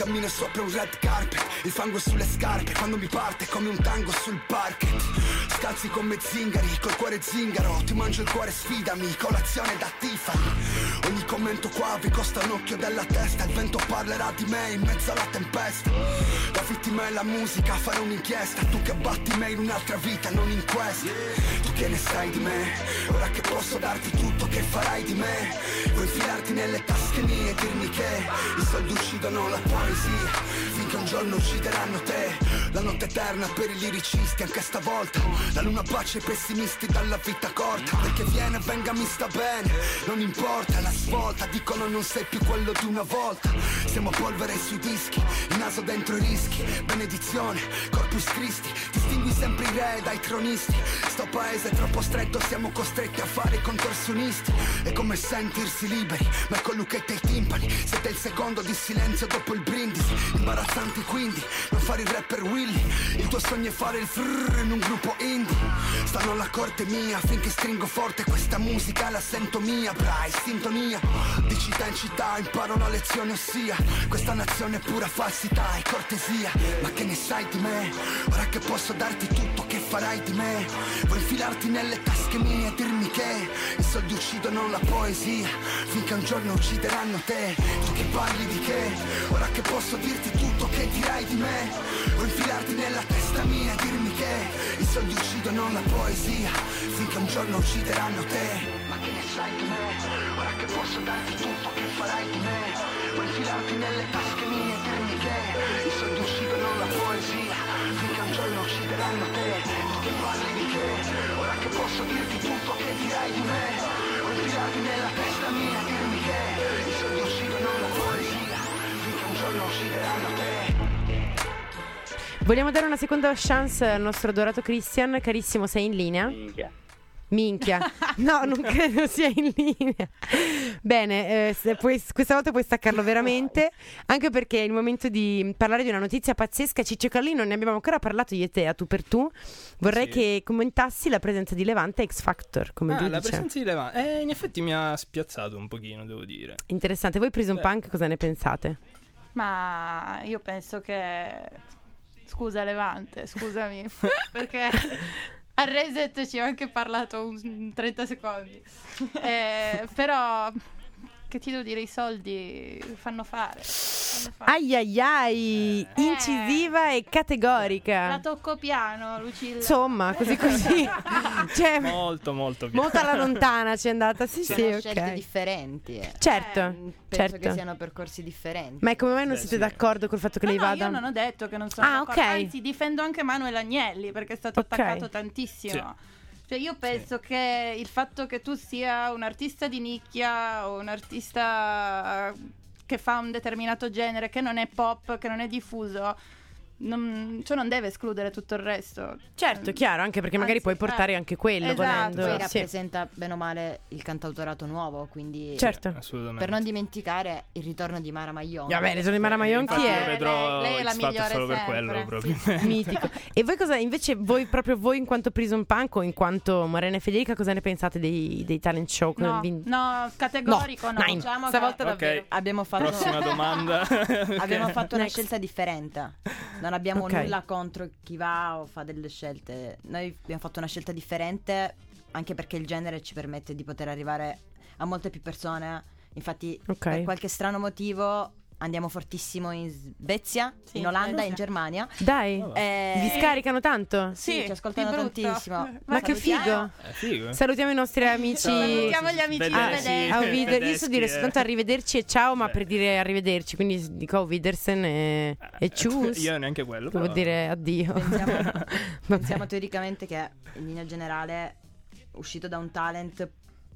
Cammino sopra un red carpet, il fango sulle scarpe, quando mi parte come un tango sul parquet. Scalzi come zingari, col cuore zingaro, ti mangio il cuore, sfidami, colazione da Tiffany. Ogni commento qua vi costa un occhio della testa, il vento parlerà di me in mezzo alla tempesta. La vittima è la musica, fare un'inchiesta, tu che batti me in un'altra vita, non in questa. Tu che ne sai di me, ora che posso darti tutto, che farai di me? Vuoi infilarti nelle tasche mie e dirmi che i soldi uccidono la poesia, finché un giorno uccideranno te. La notte eterna per i liricisti, anche stavolta la luna bacia i pessimisti dalla vita corta. Perché viene, venga, mi sta bene, non importa la svolta, dicono non sei più quello di una volta. Siamo polvere sui dischi, il naso dentro i rischi, benedizione, Corpus Christi, distingui sempre i re dai cronisti. Sto paese è troppo stretto, siamo costretti a fare i contorsionisti. È come sentirsi liberi, ma con lucchette ai timpani. Siete il secondo di silenzio dopo il brindisi. Imbarazzanti quindi, non fare il rapper Willy. Il tuo sogno è fare il frrrr in un gruppo indie. Stanno alla corte mia, finché stringo forte questa musica la sento mia. Brai, sintonia, di città in città imparo una lezione, ossia questa nazione è pura falsità e cortesia. Ma che ne sai di me, ora che posso darti tutto, che farai di me? Vuoi infilarti nelle tasche mie e dirmi che i soldi uccidono la poesia, finché un giorno uccideranno te. Tu che parli di che, ora che posso dirti tutto, che dirai di me? Vuoi infilarti nella testa mia e dirmi che i soldi uccidono la poesia, finché un giorno uccideranno te. Ma che ne sai di me, ora che posso darti tutto, che farai di me? Vuoi infilarti nelle tasche mie e dirmi che i soldi uccidono la poesia, finché un giorno uccideranno te. Tu che parli di che, ora che posso dirti tutto, che dirai di me? Vuoi infilarti nella testa mia e dirmi che i soldi uccidono la poesia, finché un giorno uccideranno te. Vogliamo dare una seconda chance al nostro adorato Christian. Carissimo, sei in linea? Minchia. Minchia. No, non credo sia in linea. Bene, eh, se puoi, questa volta puoi staccarlo veramente, anche perché è il momento di parlare di una notizia pazzesca. Ciccio Carlino, ne abbiamo ancora parlato io e te a tu per tu. Vorrei Sì. che commentassi la presenza di Levante a X Factor come Ah, la giudice. presenza di Levante, eh, in effetti mi ha spiazzato un pochino, devo dire. Interessante. Voi Prison Beh. Punk cosa ne pensate? Ma io penso che... Scusa Levante, scusami, perché a Reset ci ho anche parlato un trenta secondi. Eh, però, che ti devo dire, i soldi fanno fare. Fanno fare. Ai ai ai, Eh. incisiva e categorica. La tocco piano, Lucilla. Insomma, così così. Cioè, Molto, molto più. molto alla lontana ci è andata. Sì, sì, Sono ok. scelte differenti. eh. Certo, Penso certo. che siano percorsi differenti. Ma come mai non Beh, siete sì. d'accordo col fatto che No, lei no, vada? io non ho detto che non sono Ah, d'accordo. ok. Anzi, difendo anche Manuel Agnelli perché è stato Ok. attaccato tantissimo. Cioè, io penso che il fatto che tu sia un artista di nicchia o un artista che fa un determinato genere, che non è pop, che non è diffuso, non, cioè non deve escludere tutto il resto. Certo, chiaro, anche perché magari Anzi, puoi portare eh, anche quello esatto. volendo. Poi Sì. rappresenta bene o male il cantautorato nuovo, quindi Certo. Assolutamente. per non dimenticare il ritorno di Mara Maglione. Vabbè, le sono di Mara Maion chi Infatti è? lo vedrò Lei- lei è la X Factor migliore solo per sempre. quello, Sì. proprio. Mitico. E voi cosa, invece, voi proprio voi in quanto Prison Punk o in quanto Morena e Federica, cosa ne pensate dei, dei talent show? che No, vin- no, categorico no. Nine. Diciamo Stavolta che- davvero. Ok, Abbiamo fatto, prossima domanda. abbiamo fatto una Next. scelta differente. Non abbiamo Ok. nulla contro chi va o fa delle scelte. Noi abbiamo fatto una scelta differente anche perché il genere ci permette di poter arrivare a molte più persone. Infatti, Ok. per qualche strano motivo andiamo fortissimo in Svezia, Sì, in Olanda, Svezia. in Germania. Dai, Eh, vi scaricano tanto? Sì, ci ascoltano di brutto. tantissimo. Ma che salutiamo. figo! È figo. Salutiamo i nostri amici. Salutiamo gli amici Vedessi. svedesi. A Wider- io so Tedeschi, dire eh. soltanto arrivederci e ciao, ma per dire arrivederci, quindi dico Widersen e, e tschüss. Io neanche quello. Che vuol però- dire addio. Pensiamo, Vabbè. pensiamo teoricamente che in linea generale, uscito da un talent,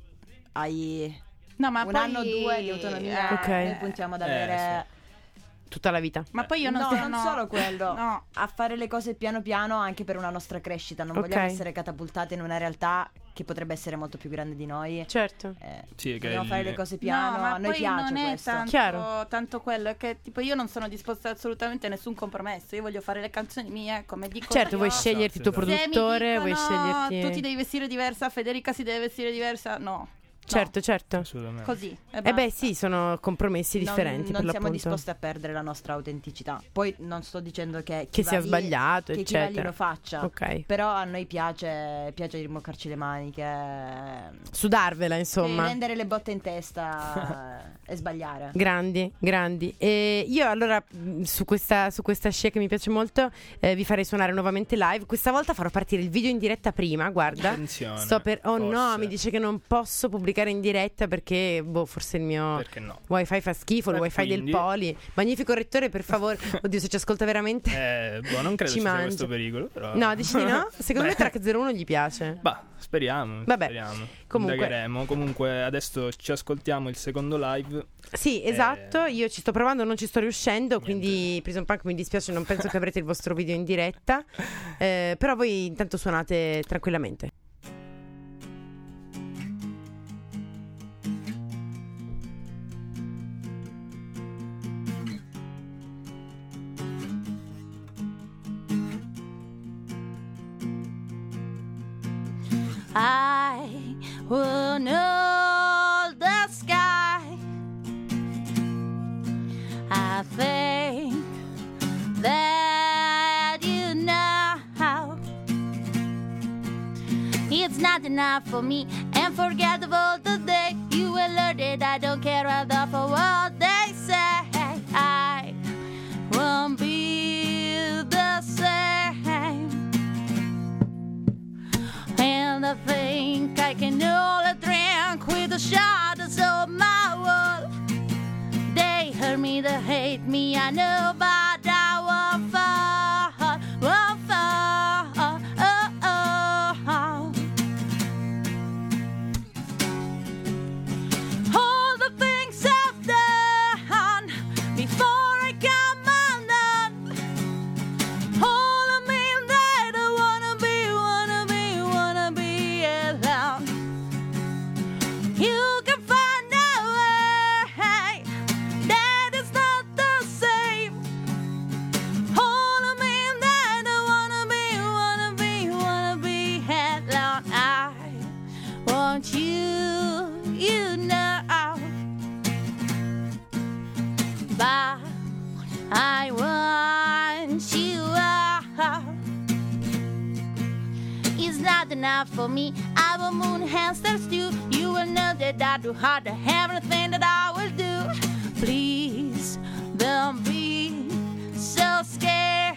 hai No, ma un poi... anno o due di autonomia. eh, Ok. Noi puntiamo ad Eh, avere Tutta la vita. Ma poi io non no, sono... non solo quello, No. a fare le cose piano piano anche per una nostra crescita. Non Ok. vogliamo essere catapultate in una realtà che potrebbe essere molto più grande di noi. Certo. Eh, Sì, che dobbiamo il- fare le cose piano. no, ma a noi poi piace non è questo. tanto, Chiaro. tanto quello, è che tipo io non sono disposta assolutamente a nessun compromesso. Io voglio fare le canzoni mie, come dico Certo, io. vuoi sceglierti il tuo Esatto, Se mi produttore, dicono, vuoi sceglierti... tu ti devi vestire diversa, Federica si deve vestire diversa, no. certo, certo. Assolutamente. Così. e Eh basta. beh sì, sono compromessi Non- differenti non per siamo l'appunto. disposti a perdere la nostra autenticità. Poi non sto dicendo che chi Che va sia lì- sbagliato, che chi va lì eccetera. lo faccia. Ok. Però a noi piace piace rimboccarci le maniche, Sudarvela, e insomma. rendere le botte in testa e sbagliare. Grandi, grandi. E io allora mh, su questa, su questa scia che mi piace molto eh, vi farei suonare nuovamente live. Questa volta farò partire il video in diretta prima, guarda. Attenzione. Sto per... Oh no, forse. mi dice che non posso pubblicare in diretta perché, boh, forse il mio Perché no? wifi fa schifo, il E wifi quindi? del Poli. Magnifico rettore, per favore. Oddio, se ci ascolta veramente. Eh, boh, non credo Ci ci sia mangia. questo pericolo, però. No, dici di no? Secondo me Beh. Track zero uno gli piace. Bah, speriamo. Vabbè, speriamo. comunque- Indagheremo. Comunque adesso ci ascoltiamo il secondo live. Sì, esatto, io ci sto provando, non ci sto riuscendo, quindi Prison Punk mi dispiace, non penso che avrete il vostro video in diretta, eh, però voi intanto suonate tranquillamente. I will know the sky. I think that you know it's not enough for me, and forget about the day you will learn that I don't care enough for what they say. I won't be the same. And I think I can only drink with the shadows of my wall. They hurt me, they hate me, I know, but I won't fall, won't fall. Oh, oh, oh. All the things I've done before I come undone. All of me that I wanna be, wanna be, wanna be alone. You can find a way that is not the same. All of me that I wanna be, wanna be, wanna be alone. I want you, you know, but I want you. It's not enough for me. I will moon hamsters too. You will know that I do hard to everything that I will do. Please don't be so scared.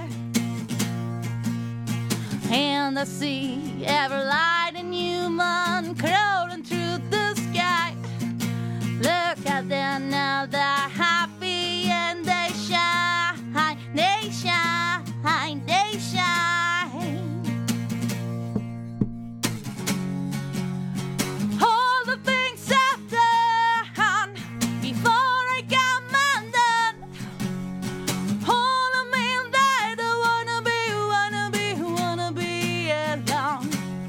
And I see every light in human crawling through the sky. Look at them now, they're happy and they shine, they shine, they shine. All the things I've done before I come undone. All of me that I wanna be, wanna be, wanna be alone.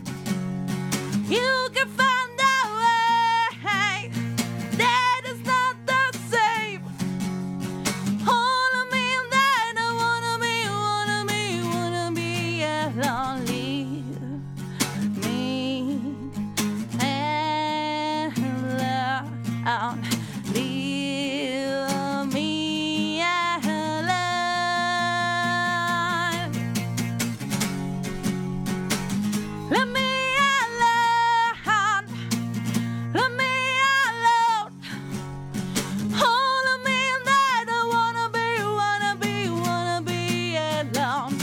You can find a way that is not the same. All of me that I wanna be, wanna be, wanna be alone. Leave me alone. Leave me alone. Let me alone. Let me alone. All of me that I wanna be, wanna be, wanna be alone.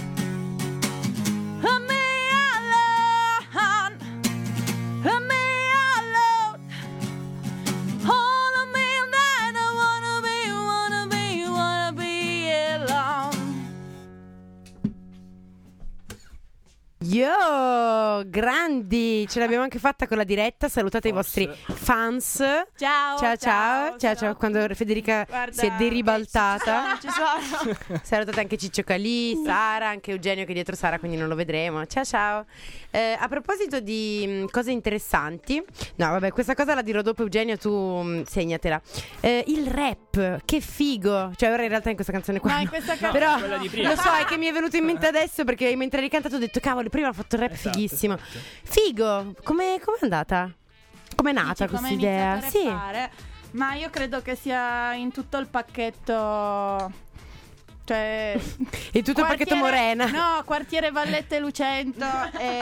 Let me alone. Let me alone. All of me that I wanna be, wanna be, wanna be alone. Yo, grandi, ce l'abbiamo anche fatta con la diretta. Salutate Forse. i vostri fans. Ciao, ciao, ciao, ciao, ciao, ciao. Quando Federica Guarda, si è deribaltata. Ci sono. Salutate anche Ciccio Calì, Sara, anche Eugenio che è dietro Sara, quindi non lo vedremo. Ciao ciao. Eh, a proposito di mh, cose interessanti, no vabbè, questa cosa la dirò dopo. Eugenio, tu mh, segnatela. Eh, il rap, che figo. Cioè ora in realtà in questa canzone qua No, no. in questa canzone- Però quella di prima. lo so, è che mi è venuto in mente adesso perché mentre hai ricantato ho detto cavolo, prima ha fatto il rap Esatto, fighissimo. esatto. Figo. Come com'è andata? Com'è nata Dici, com'è questa idea? iniziato a Sì. rappare? Ma io credo che sia in tutto il pacchetto, cioè In tutto il pacchetto quartiere- Morena. No, quartiere Vallette Lucento e...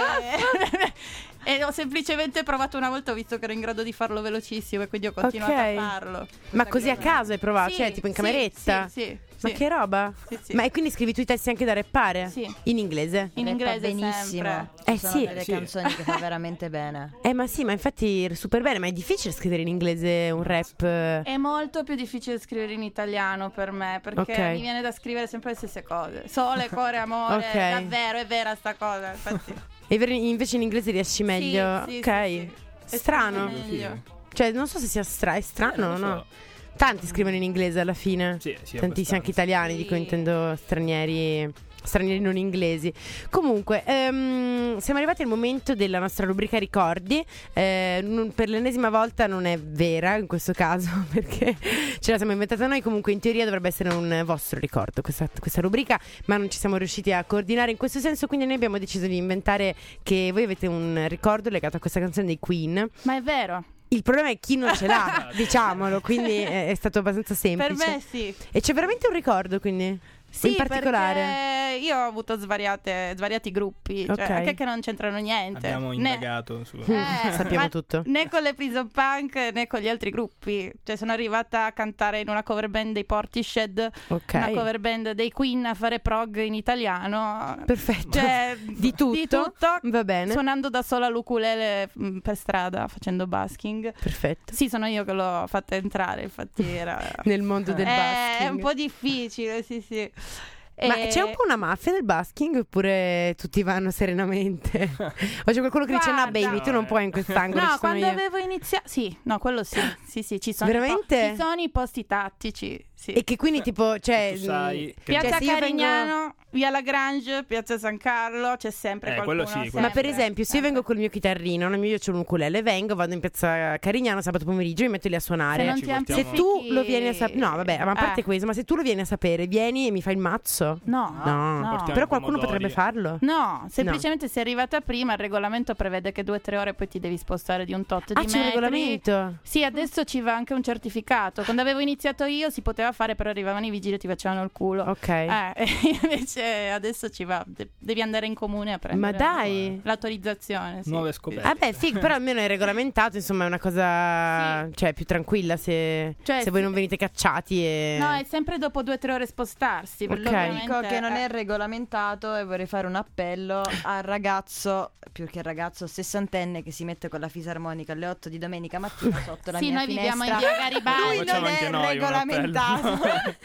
e ho semplicemente provato una volta, ho visto che ero in grado di farlo velocissimo e quindi ho continuato Ok. a farlo. Ma così a caso hai provato? Sì, Cioè tipo in sì, cameretta? Sì, sì, Ma sì. che roba? Sì, sì. Ma e quindi scrivi tu i testi anche da rappare? Sì. In inglese? In Rappa inglese benissimo. sempre. Ci Eh, sono sì. delle Sì. canzoni che fa veramente bene. Eh ma sì, ma infatti super bene, ma è difficile scrivere in inglese un rap. È molto più difficile scrivere in italiano per me, perché Ok. mi viene da scrivere sempre le stesse cose. Sole, cuore, amore, Ok. davvero, è vera sta cosa. Infatti. E ver- invece in inglese riesci meglio. sì, ok. sì, sì. È strano. Meglio. Cioè, non so se sia stra- è strano Eh, non o lo no. so. Tanti scrivono in inglese alla fine. Sì, sì, Tantissimi anche italiani, Sì. dico intendo stranieri, stranieri non inglesi. Comunque, ehm, siamo arrivati al momento della nostra rubrica ricordi. Eh, non- per l'ennesima volta non è vera in questo caso, perché ce la siamo inventata noi. Comunque, in teoria dovrebbe essere un vostro ricordo questa, questa rubrica, ma non ci siamo riusciti a coordinare in questo senso. Quindi, noi abbiamo deciso di inventare che voi avete un ricordo legato a questa canzone dei Queen. Ma è vero. Il problema è chi non ce l'ha, diciamolo, quindi è, è stato abbastanza semplice. Per me sì. E c'è veramente un ricordo, quindi? Sì, in particolare? perché io ho avuto svariate, svariati gruppi, cioè, Ok. anche che non c'entrano niente. Abbiamo Né- indagato su... Eh, Sappiamo ma tutto. Né con le Prison Punk né con gli altri gruppi. Cioè, sono arrivata a cantare in una cover band dei Portishead, Ok. una cover band dei Queen, a fare prog in italiano. Perfetto. Cioè, Di tutto? Di tutto. Va bene. Suonando da sola l'ukulele mh, per strada, facendo busking. Perfetto. Sì, sono io che l'ho fatta entrare, infatti era... Nel mondo del Eh, basking. È un po' difficile, sì, sì. Ma E- c'è un po' una maffia del basking oppure tutti vanno serenamente? O c'è qualcuno che dice no Guarda. baby tu non puoi in quest'angolo, No, ci sono quando io." avevo iniziato... Sì, no, quello sì. Sì, sì, ci sono, i po- Veramente? ci sono i posti tattici. Sì. E che quindi tipo cioè, Tu sai che- Piazza cioè, se io vengo- Carignano, Via Lagrange, Piazza San Carlo, c'è sempre Eh, qualcuno. quello sì, quello Ma sempre, per esempio, se io sempre. vengo col mio chitarrino, no, io ho un ukulele, vengo, vado in piazza Carignano sabato pomeriggio e mi metto lì a suonare. Se non ci ti portiamo- Se tu amplifichi- lo vieni a sapere, no, vabbè, ma a parte Eh. questo, ma se tu lo vieni a sapere, vieni e mi fai il mazzo. No, No, no. portiamo però i qualcuno pomodori. potrebbe farlo. No, semplicemente sei arrivata prima, il regolamento prevede che due o tre ore poi ti devi spostare di un tot Ah, di c'è un metri. regolamento. Sì, adesso ci va anche un certificato. Quando avevo iniziato io si poteva fare, però arrivavano i vigili e ti facevano il culo. Ok. Eh, e invece adesso ci va, de- devi andare in comune a prendere Ma dai. l'autorizzazione. Sì. Nuove scoperte. Vabbè, figo, però almeno è regolamentato, insomma, è una cosa cioè più tranquilla se, Cioè, se voi sì. non venite cacciati e No, è sempre dopo due o tre ore spostarsi. Ok. ovviamente, Dico che non eh. è regolamentato e vorrei fare un appello al ragazzo, più che ragazzo, sessantenne che si mette con la fisarmonica alle otto di domenica mattina sotto la Sì, mia noi viviamo in finestra. via Garibaldi. Lui Facciamo non anche è noi un regolamentato.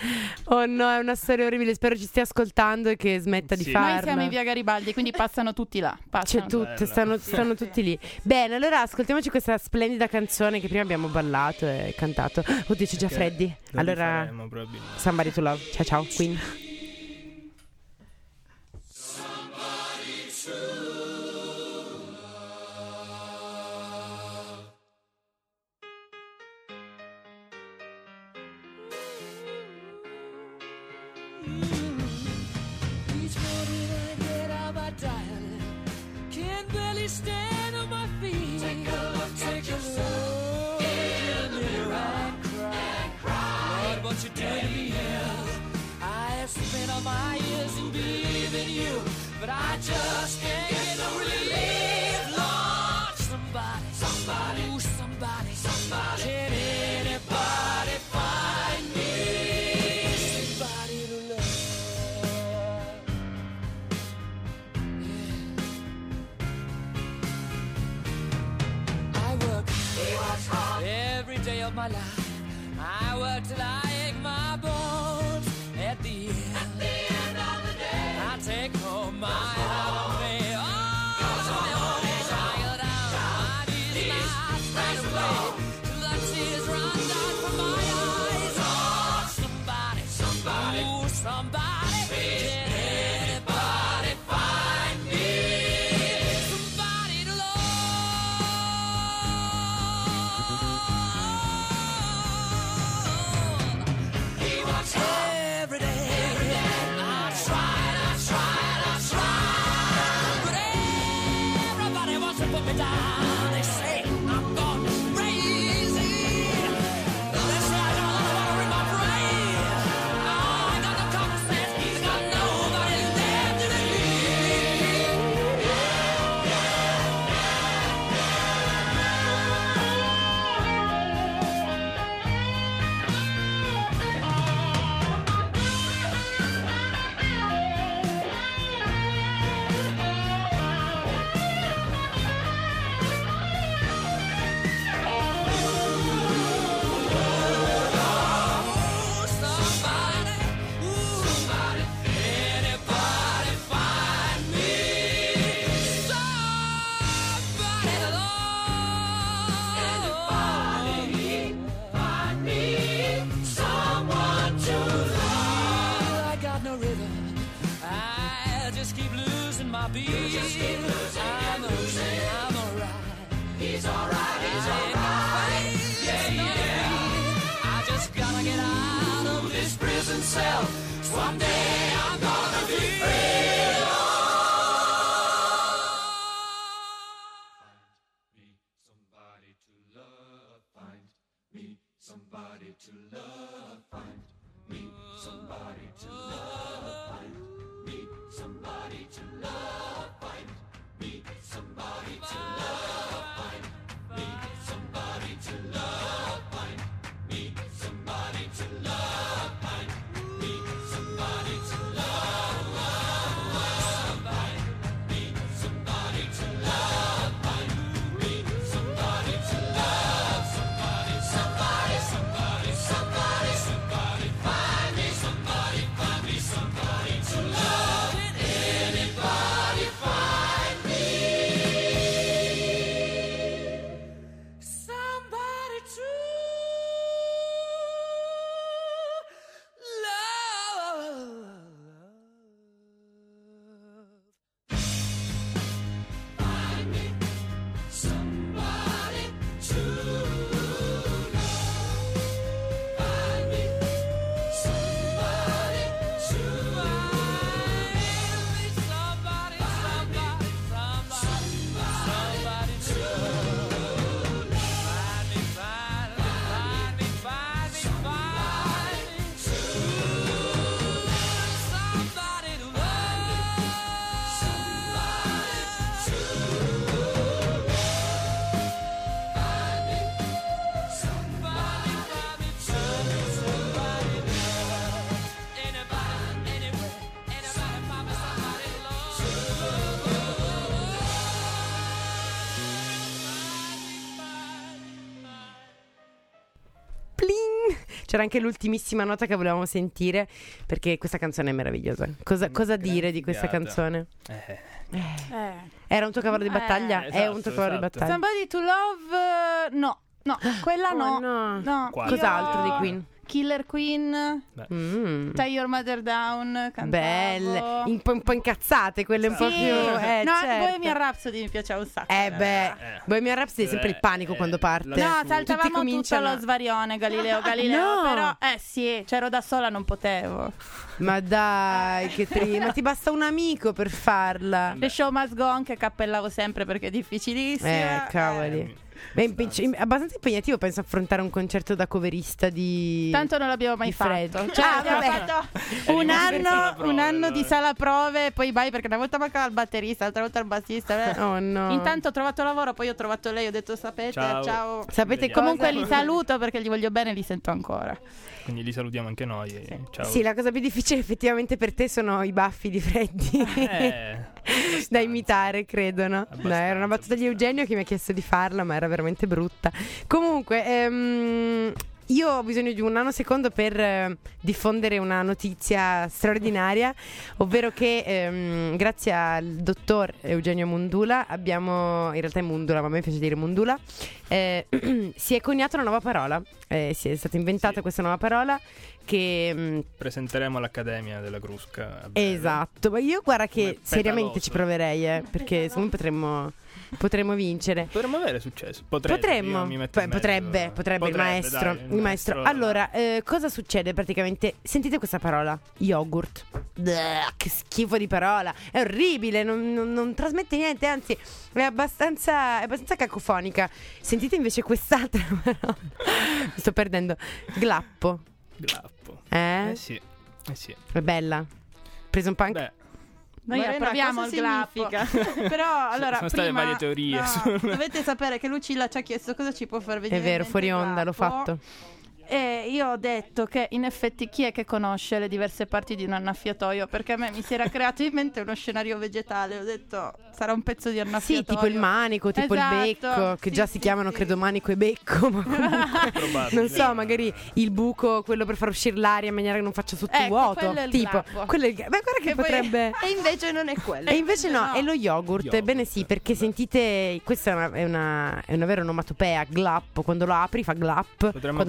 Oh no, è una storia orribile, spero ci stia ascoltando e che smetta di Sì. farla. Noi siamo in via Garibaldi, quindi passano tutti là. C'è Passano tutto, Bella. stanno, stanno tutti lì. Bene, allora ascoltiamoci questa splendida canzone che prima abbiamo ballato e cantato. Oddio, c'è già Che Freddy. lo Allora, rifaremo, probabilmente. Somebody to Love. Ciao ciao, Queen. Each morning I get out my diary, can barely stand on my feet. Take a look, take a look in the mirror and cry. Lord, what you doing to me is I have spent all my years in believing you, but I just can't get no relief. Lord, somebody, somebody, ooh, somebody, somebody, can anybody find me somebody to love? I work every day of my life. I work till I ache my bones. At the end, of the day, I take home my half pay. Oh, I go down, my knees lie straight away till the tears run down from my eyes. Oh, somebody, somebody, ooh, somebody, can anybody find me somebody to love? He walks every day. I tried, I tried, I tried, but everybody wants to put me down. They say I'm gone, be. I'm okay, I'm alright. He's alright, he's alright. Yeah, yeah. I just gotta get out of this prison cell. Someday I'm gonna be free. Somebody to love, find me somebody to love, find me somebody to love, find me somebody to love, find me somebody to love, find me somebody to love, find me somebody to love, find me somebody to love, find me somebody to love, find me somebody to love, somebody, somebody, somebody, somebody, somebody, find me somebody, find me somebody to love. Anybody find me Somebody to love. Find me somebody to love. Find me somebody to love. Somebody, somebody, somebody, somebody to love. Find me, find me, find me, find me, find me to somebody to love. Somebody, find me somebody to love. Anybody, anywhere, anybody, find me somebody to Pling! C'era anche l'ultimissima nota che volevamo sentire, perché questa canzone è meravigliosa. Cosa, cosa dire di questa figata. canzone? Eh. Eh. Era un tuo cavallo di battaglia? Eh, è un esatto, tuo cavallo di esatto. battaglia. Somebody to love, eh, no, no, quella Oh, no. no. No. Quale? Cos'altro di Io- Queen? Killer Queen, Mm. Tie Your Mother Down, cantavo. Belle, un po', un po' incazzate, quelle un po' Sì. più. Eh, no, certo. Bohemian Rhapsody mi piaceva un sacco. Eh beh, Bohemian Rhapsody è sempre il panico Eh, quando parte. la- No, Tutti saltavamo tutto cominciano- lo svarione, Galileo, Galileo. No. Però, eh sì, c'ero da sola, non potevo. Ma dai, che tri... Ma ti basta un amico per farla. The Show Must Go On, che cappellavo sempre perché è difficilissima. Eh, cavoli. Beh, impe- abbastanza impegnativo, penso, affrontare un concerto da coverista di. Tanto non l'abbiamo mai di Fred. fatto. Cioè, Ah, abbiamo vabbè. fatto un rimasto senza la anno, prova, un anno allora. di sala prove, e poi vai perché una volta mancava il batterista, l'altra volta il bassista. eh. Oh no. Intanto ho trovato lavoro, poi ho trovato lei, ho detto sapete, Ciao. ciao. Sapete Vediamo. Comunque cosa? li saluto perché gli voglio bene e li sento ancora. Quindi li salutiamo anche noi. e Ciao. Sì, la cosa più difficile effettivamente per te sono i baffi di Freddy. Eh, Da imitare, credo, no? Abbastanza, No, era una battuta di Eugenio che mi ha chiesto di farla, ma era veramente brutta. Comunque, ehm, io ho bisogno di un nanosecondo per eh, diffondere una notizia straordinaria, ovvero che ehm, grazie al dottor Eugenio Mundula abbiamo, in realtà è Mundula, ma a me piace dire Mundula, eh, si è coniata una nuova parola, eh, si è stata inventata Sì. questa nuova parola che... mh, Presenteremo all'Accademia della Crusca. a breve. Esatto, ma io guarda che Come seriamente petaloso. ci proverei, eh, perché secondo me potremmo, potremmo vincere. Potremmo avere successo. Potremmo. Potremmo, io mi metto P- in mezzo. potrebbe, potrebbe, il maestro, dai, il maestro. Allora, eh, cosa succede praticamente? Sentite questa parola, yogurt. Bleh, che schifo di parola, è orribile, non, non- non trasmette niente, anzi è abbastanza, è abbastanza cacofonica. Sentite invece quest'altra parola, mi sto perdendo, glappo. Glappo. Eh? Eh sì, eh sì. È bella. Prison Punk? Beh, Noi Marina, approviamo cosa il glappo. significa? Però allora sono state prima, varie teorie no, su- dovete sapere che Lucilla ci ha chiesto cosa ci può far vedere. È vero, in mente fuori il onda, l'ho glappo. fatto. E io ho detto che in effetti chi è che conosce le diverse parti di un annaffiatoio? Perché a me mi si era creato in mente uno scenario vegetale. Ho detto sarà un pezzo di annaffiatoio. Sì, tipo il manico, tipo Esatto, il becco, che sì, già sì, si chiamano sì. credo manico e becco, ma comunque probabile. non so, magari il buco, quello per far uscire l'aria in maniera che non faccia sotto Ecco, vuoto, quello è il tipo, glappo. quello è il... Beh, guarda che, Che poi- potrebbe E invece non è quello. E invece no, No. è lo yogurt. Yogurt. Ebbene sì, perché sentite, questa è una, è una, è una vera onomatopea, glappo, quando lo apri fa glap, Potremmo quando lo creare una mangi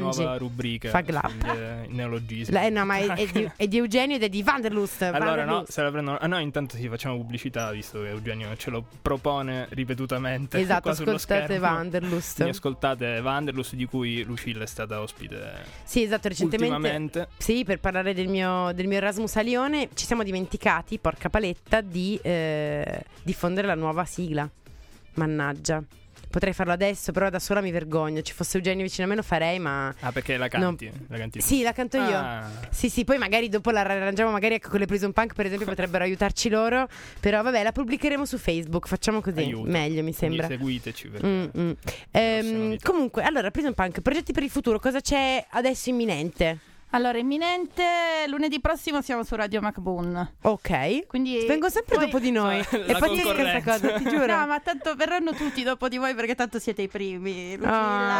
Angie. nuova rubrica Fag Lap. sugli, eh, neologismi. La- eh, no, ma è, è di, è di Eugenio ed è di Vanderlust. Allora no, Vanderlust. se la prendono. Ah no, intanto sì, facciamo pubblicità, visto che Eugenio ce lo propone ripetutamente. Esatto, qua sullo ascoltate schermo. Vanderlust. Quindi ascoltate Vanderlust, di cui Lucilla è stata ospite. Sì, esatto, recentemente. Ultimamente. Sì, per parlare del mio, del mio Erasmus a Lione, ci siamo dimenticati, porca paletta, di eh, diffondere la nuova sigla. Mannaggia. Potrei farlo adesso, però da sola mi vergogno. Ci fosse Eugenio vicino a me lo farei, ma... Ah, perché la canti? La canti tu? Sì, la canto io. Ah. Sì, sì, poi magari dopo la arrangiamo, magari ecco con le Prison Punk, per esempio, potrebbero aiutarci loro. Però vabbè, la pubblicheremo su Facebook, facciamo così. Aiuto. Meglio, mi Quindi sembra. seguiteci perché Mm, mm. Ehm, comunque, allora, Prison Punk, progetti per il futuro, cosa c'è adesso imminente? Allora, imminente lunedì prossimo siamo su Radio MacBoon. Ok. Quindi Vengo sempre poi- dopo di noi. La È pazzesca questa cosa, ti giuro. No, ma tanto verranno tutti dopo di voi perché tanto siete i primi. Lucilla.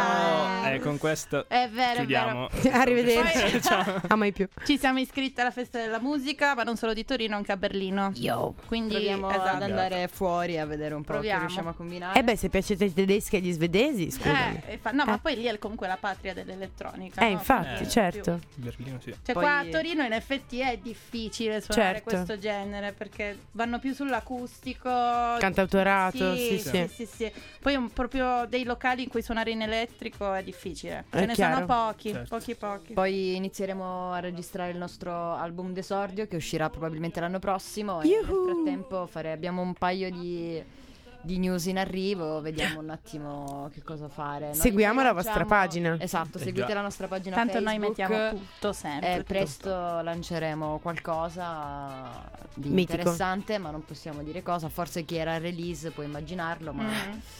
Oh, eh, con questo È vero, è chiudiamo. Arrivederci. Poi- Ciao. Ah, mai più. Ci siamo iscritti alla festa della musica, ma non solo di Torino, anche a Berlino. Yo. Quindi Proviamo esatto. ad andare fuori a vedere un po' Proviamo. che riusciamo a combinare. Eh beh, se piacete ai tedeschi e agli svedesi, scusami. Eh, e fa- no, ma Eh. poi lì è comunque la patria dell'elettronica. Eh, no? infatti, Eh, certo. Berlino sì. Cioè, Poi- qua a Torino in effetti è difficile suonare Certo. questo genere perché vanno più sull'acustico. Cantautorato, sì, sì. sì, sì, sì. Poi un, proprio dei locali in cui suonare in elettrico è difficile. Ce È ne chiaro. sono pochi, Certo. pochi, pochi. Poi inizieremo a registrare il nostro album d'esordio che uscirà probabilmente l'anno prossimo. E nel Yuhu! frattempo fare- abbiamo un paio di, di news in arrivo. Vediamo un attimo che cosa fare. Noi Seguiamo la lanciamo- vostra pagina. Esatto, Eh seguite già. la nostra pagina Tanto Facebook. noi mettiamo tutto sempre. Eh, tutto. presto lanceremo qualcosa di Mitico. interessante, ma non possiamo dire cosa. Forse chi era al release può immaginarlo, ma Mm.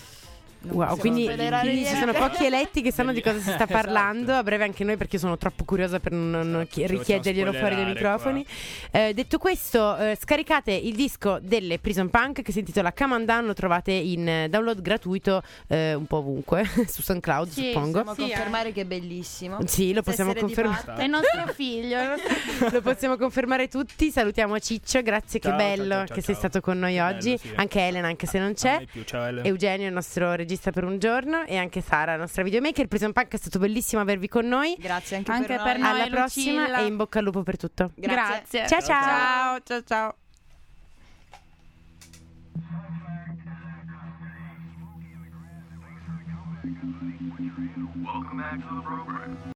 non Wow, possiamo quindi, svelerare quindi ci niente. sono pochi eletti che sanno di cosa si sta Esatto. parlando. A breve anche noi, perché sono troppo curiosa per non, non Esatto, chi- ce lo richiederglielo facciamo fuori dai spoilerare microfoni. Eh, detto questo, eh, scaricate il disco delle Prison Punk che si intitola Come On Down. Lo trovate in eh, download gratuito eh, un po' ovunque su SoundCloud, Sì, suppongo. Possiamo Sì, confermare che è bellissimo. Sì, lo possiamo Essere di confermare. parte. È il nostro figlio. è il nostro- Lo possiamo confermare tutti. Salutiamo Ciccio, grazie, Ciao, che ciao, bello ciao, ciao, che sei ciao. stato con noi Che oggi. bello, sì. Anche Elena, anche se non A c'è. me più, ciao Ele. Eugenio, il nostro regista per un giorno, e anche Sara, la nostra videomaker. Prison Punk, è stato bellissimo avervi con noi. Grazie anche, Anche per, per noi. noi. Alla prossima Lucilla. e in bocca al lupo per tutto. Grazie. Ciao, ciao. Ciao, ciao, ciao. Welcome back to the program.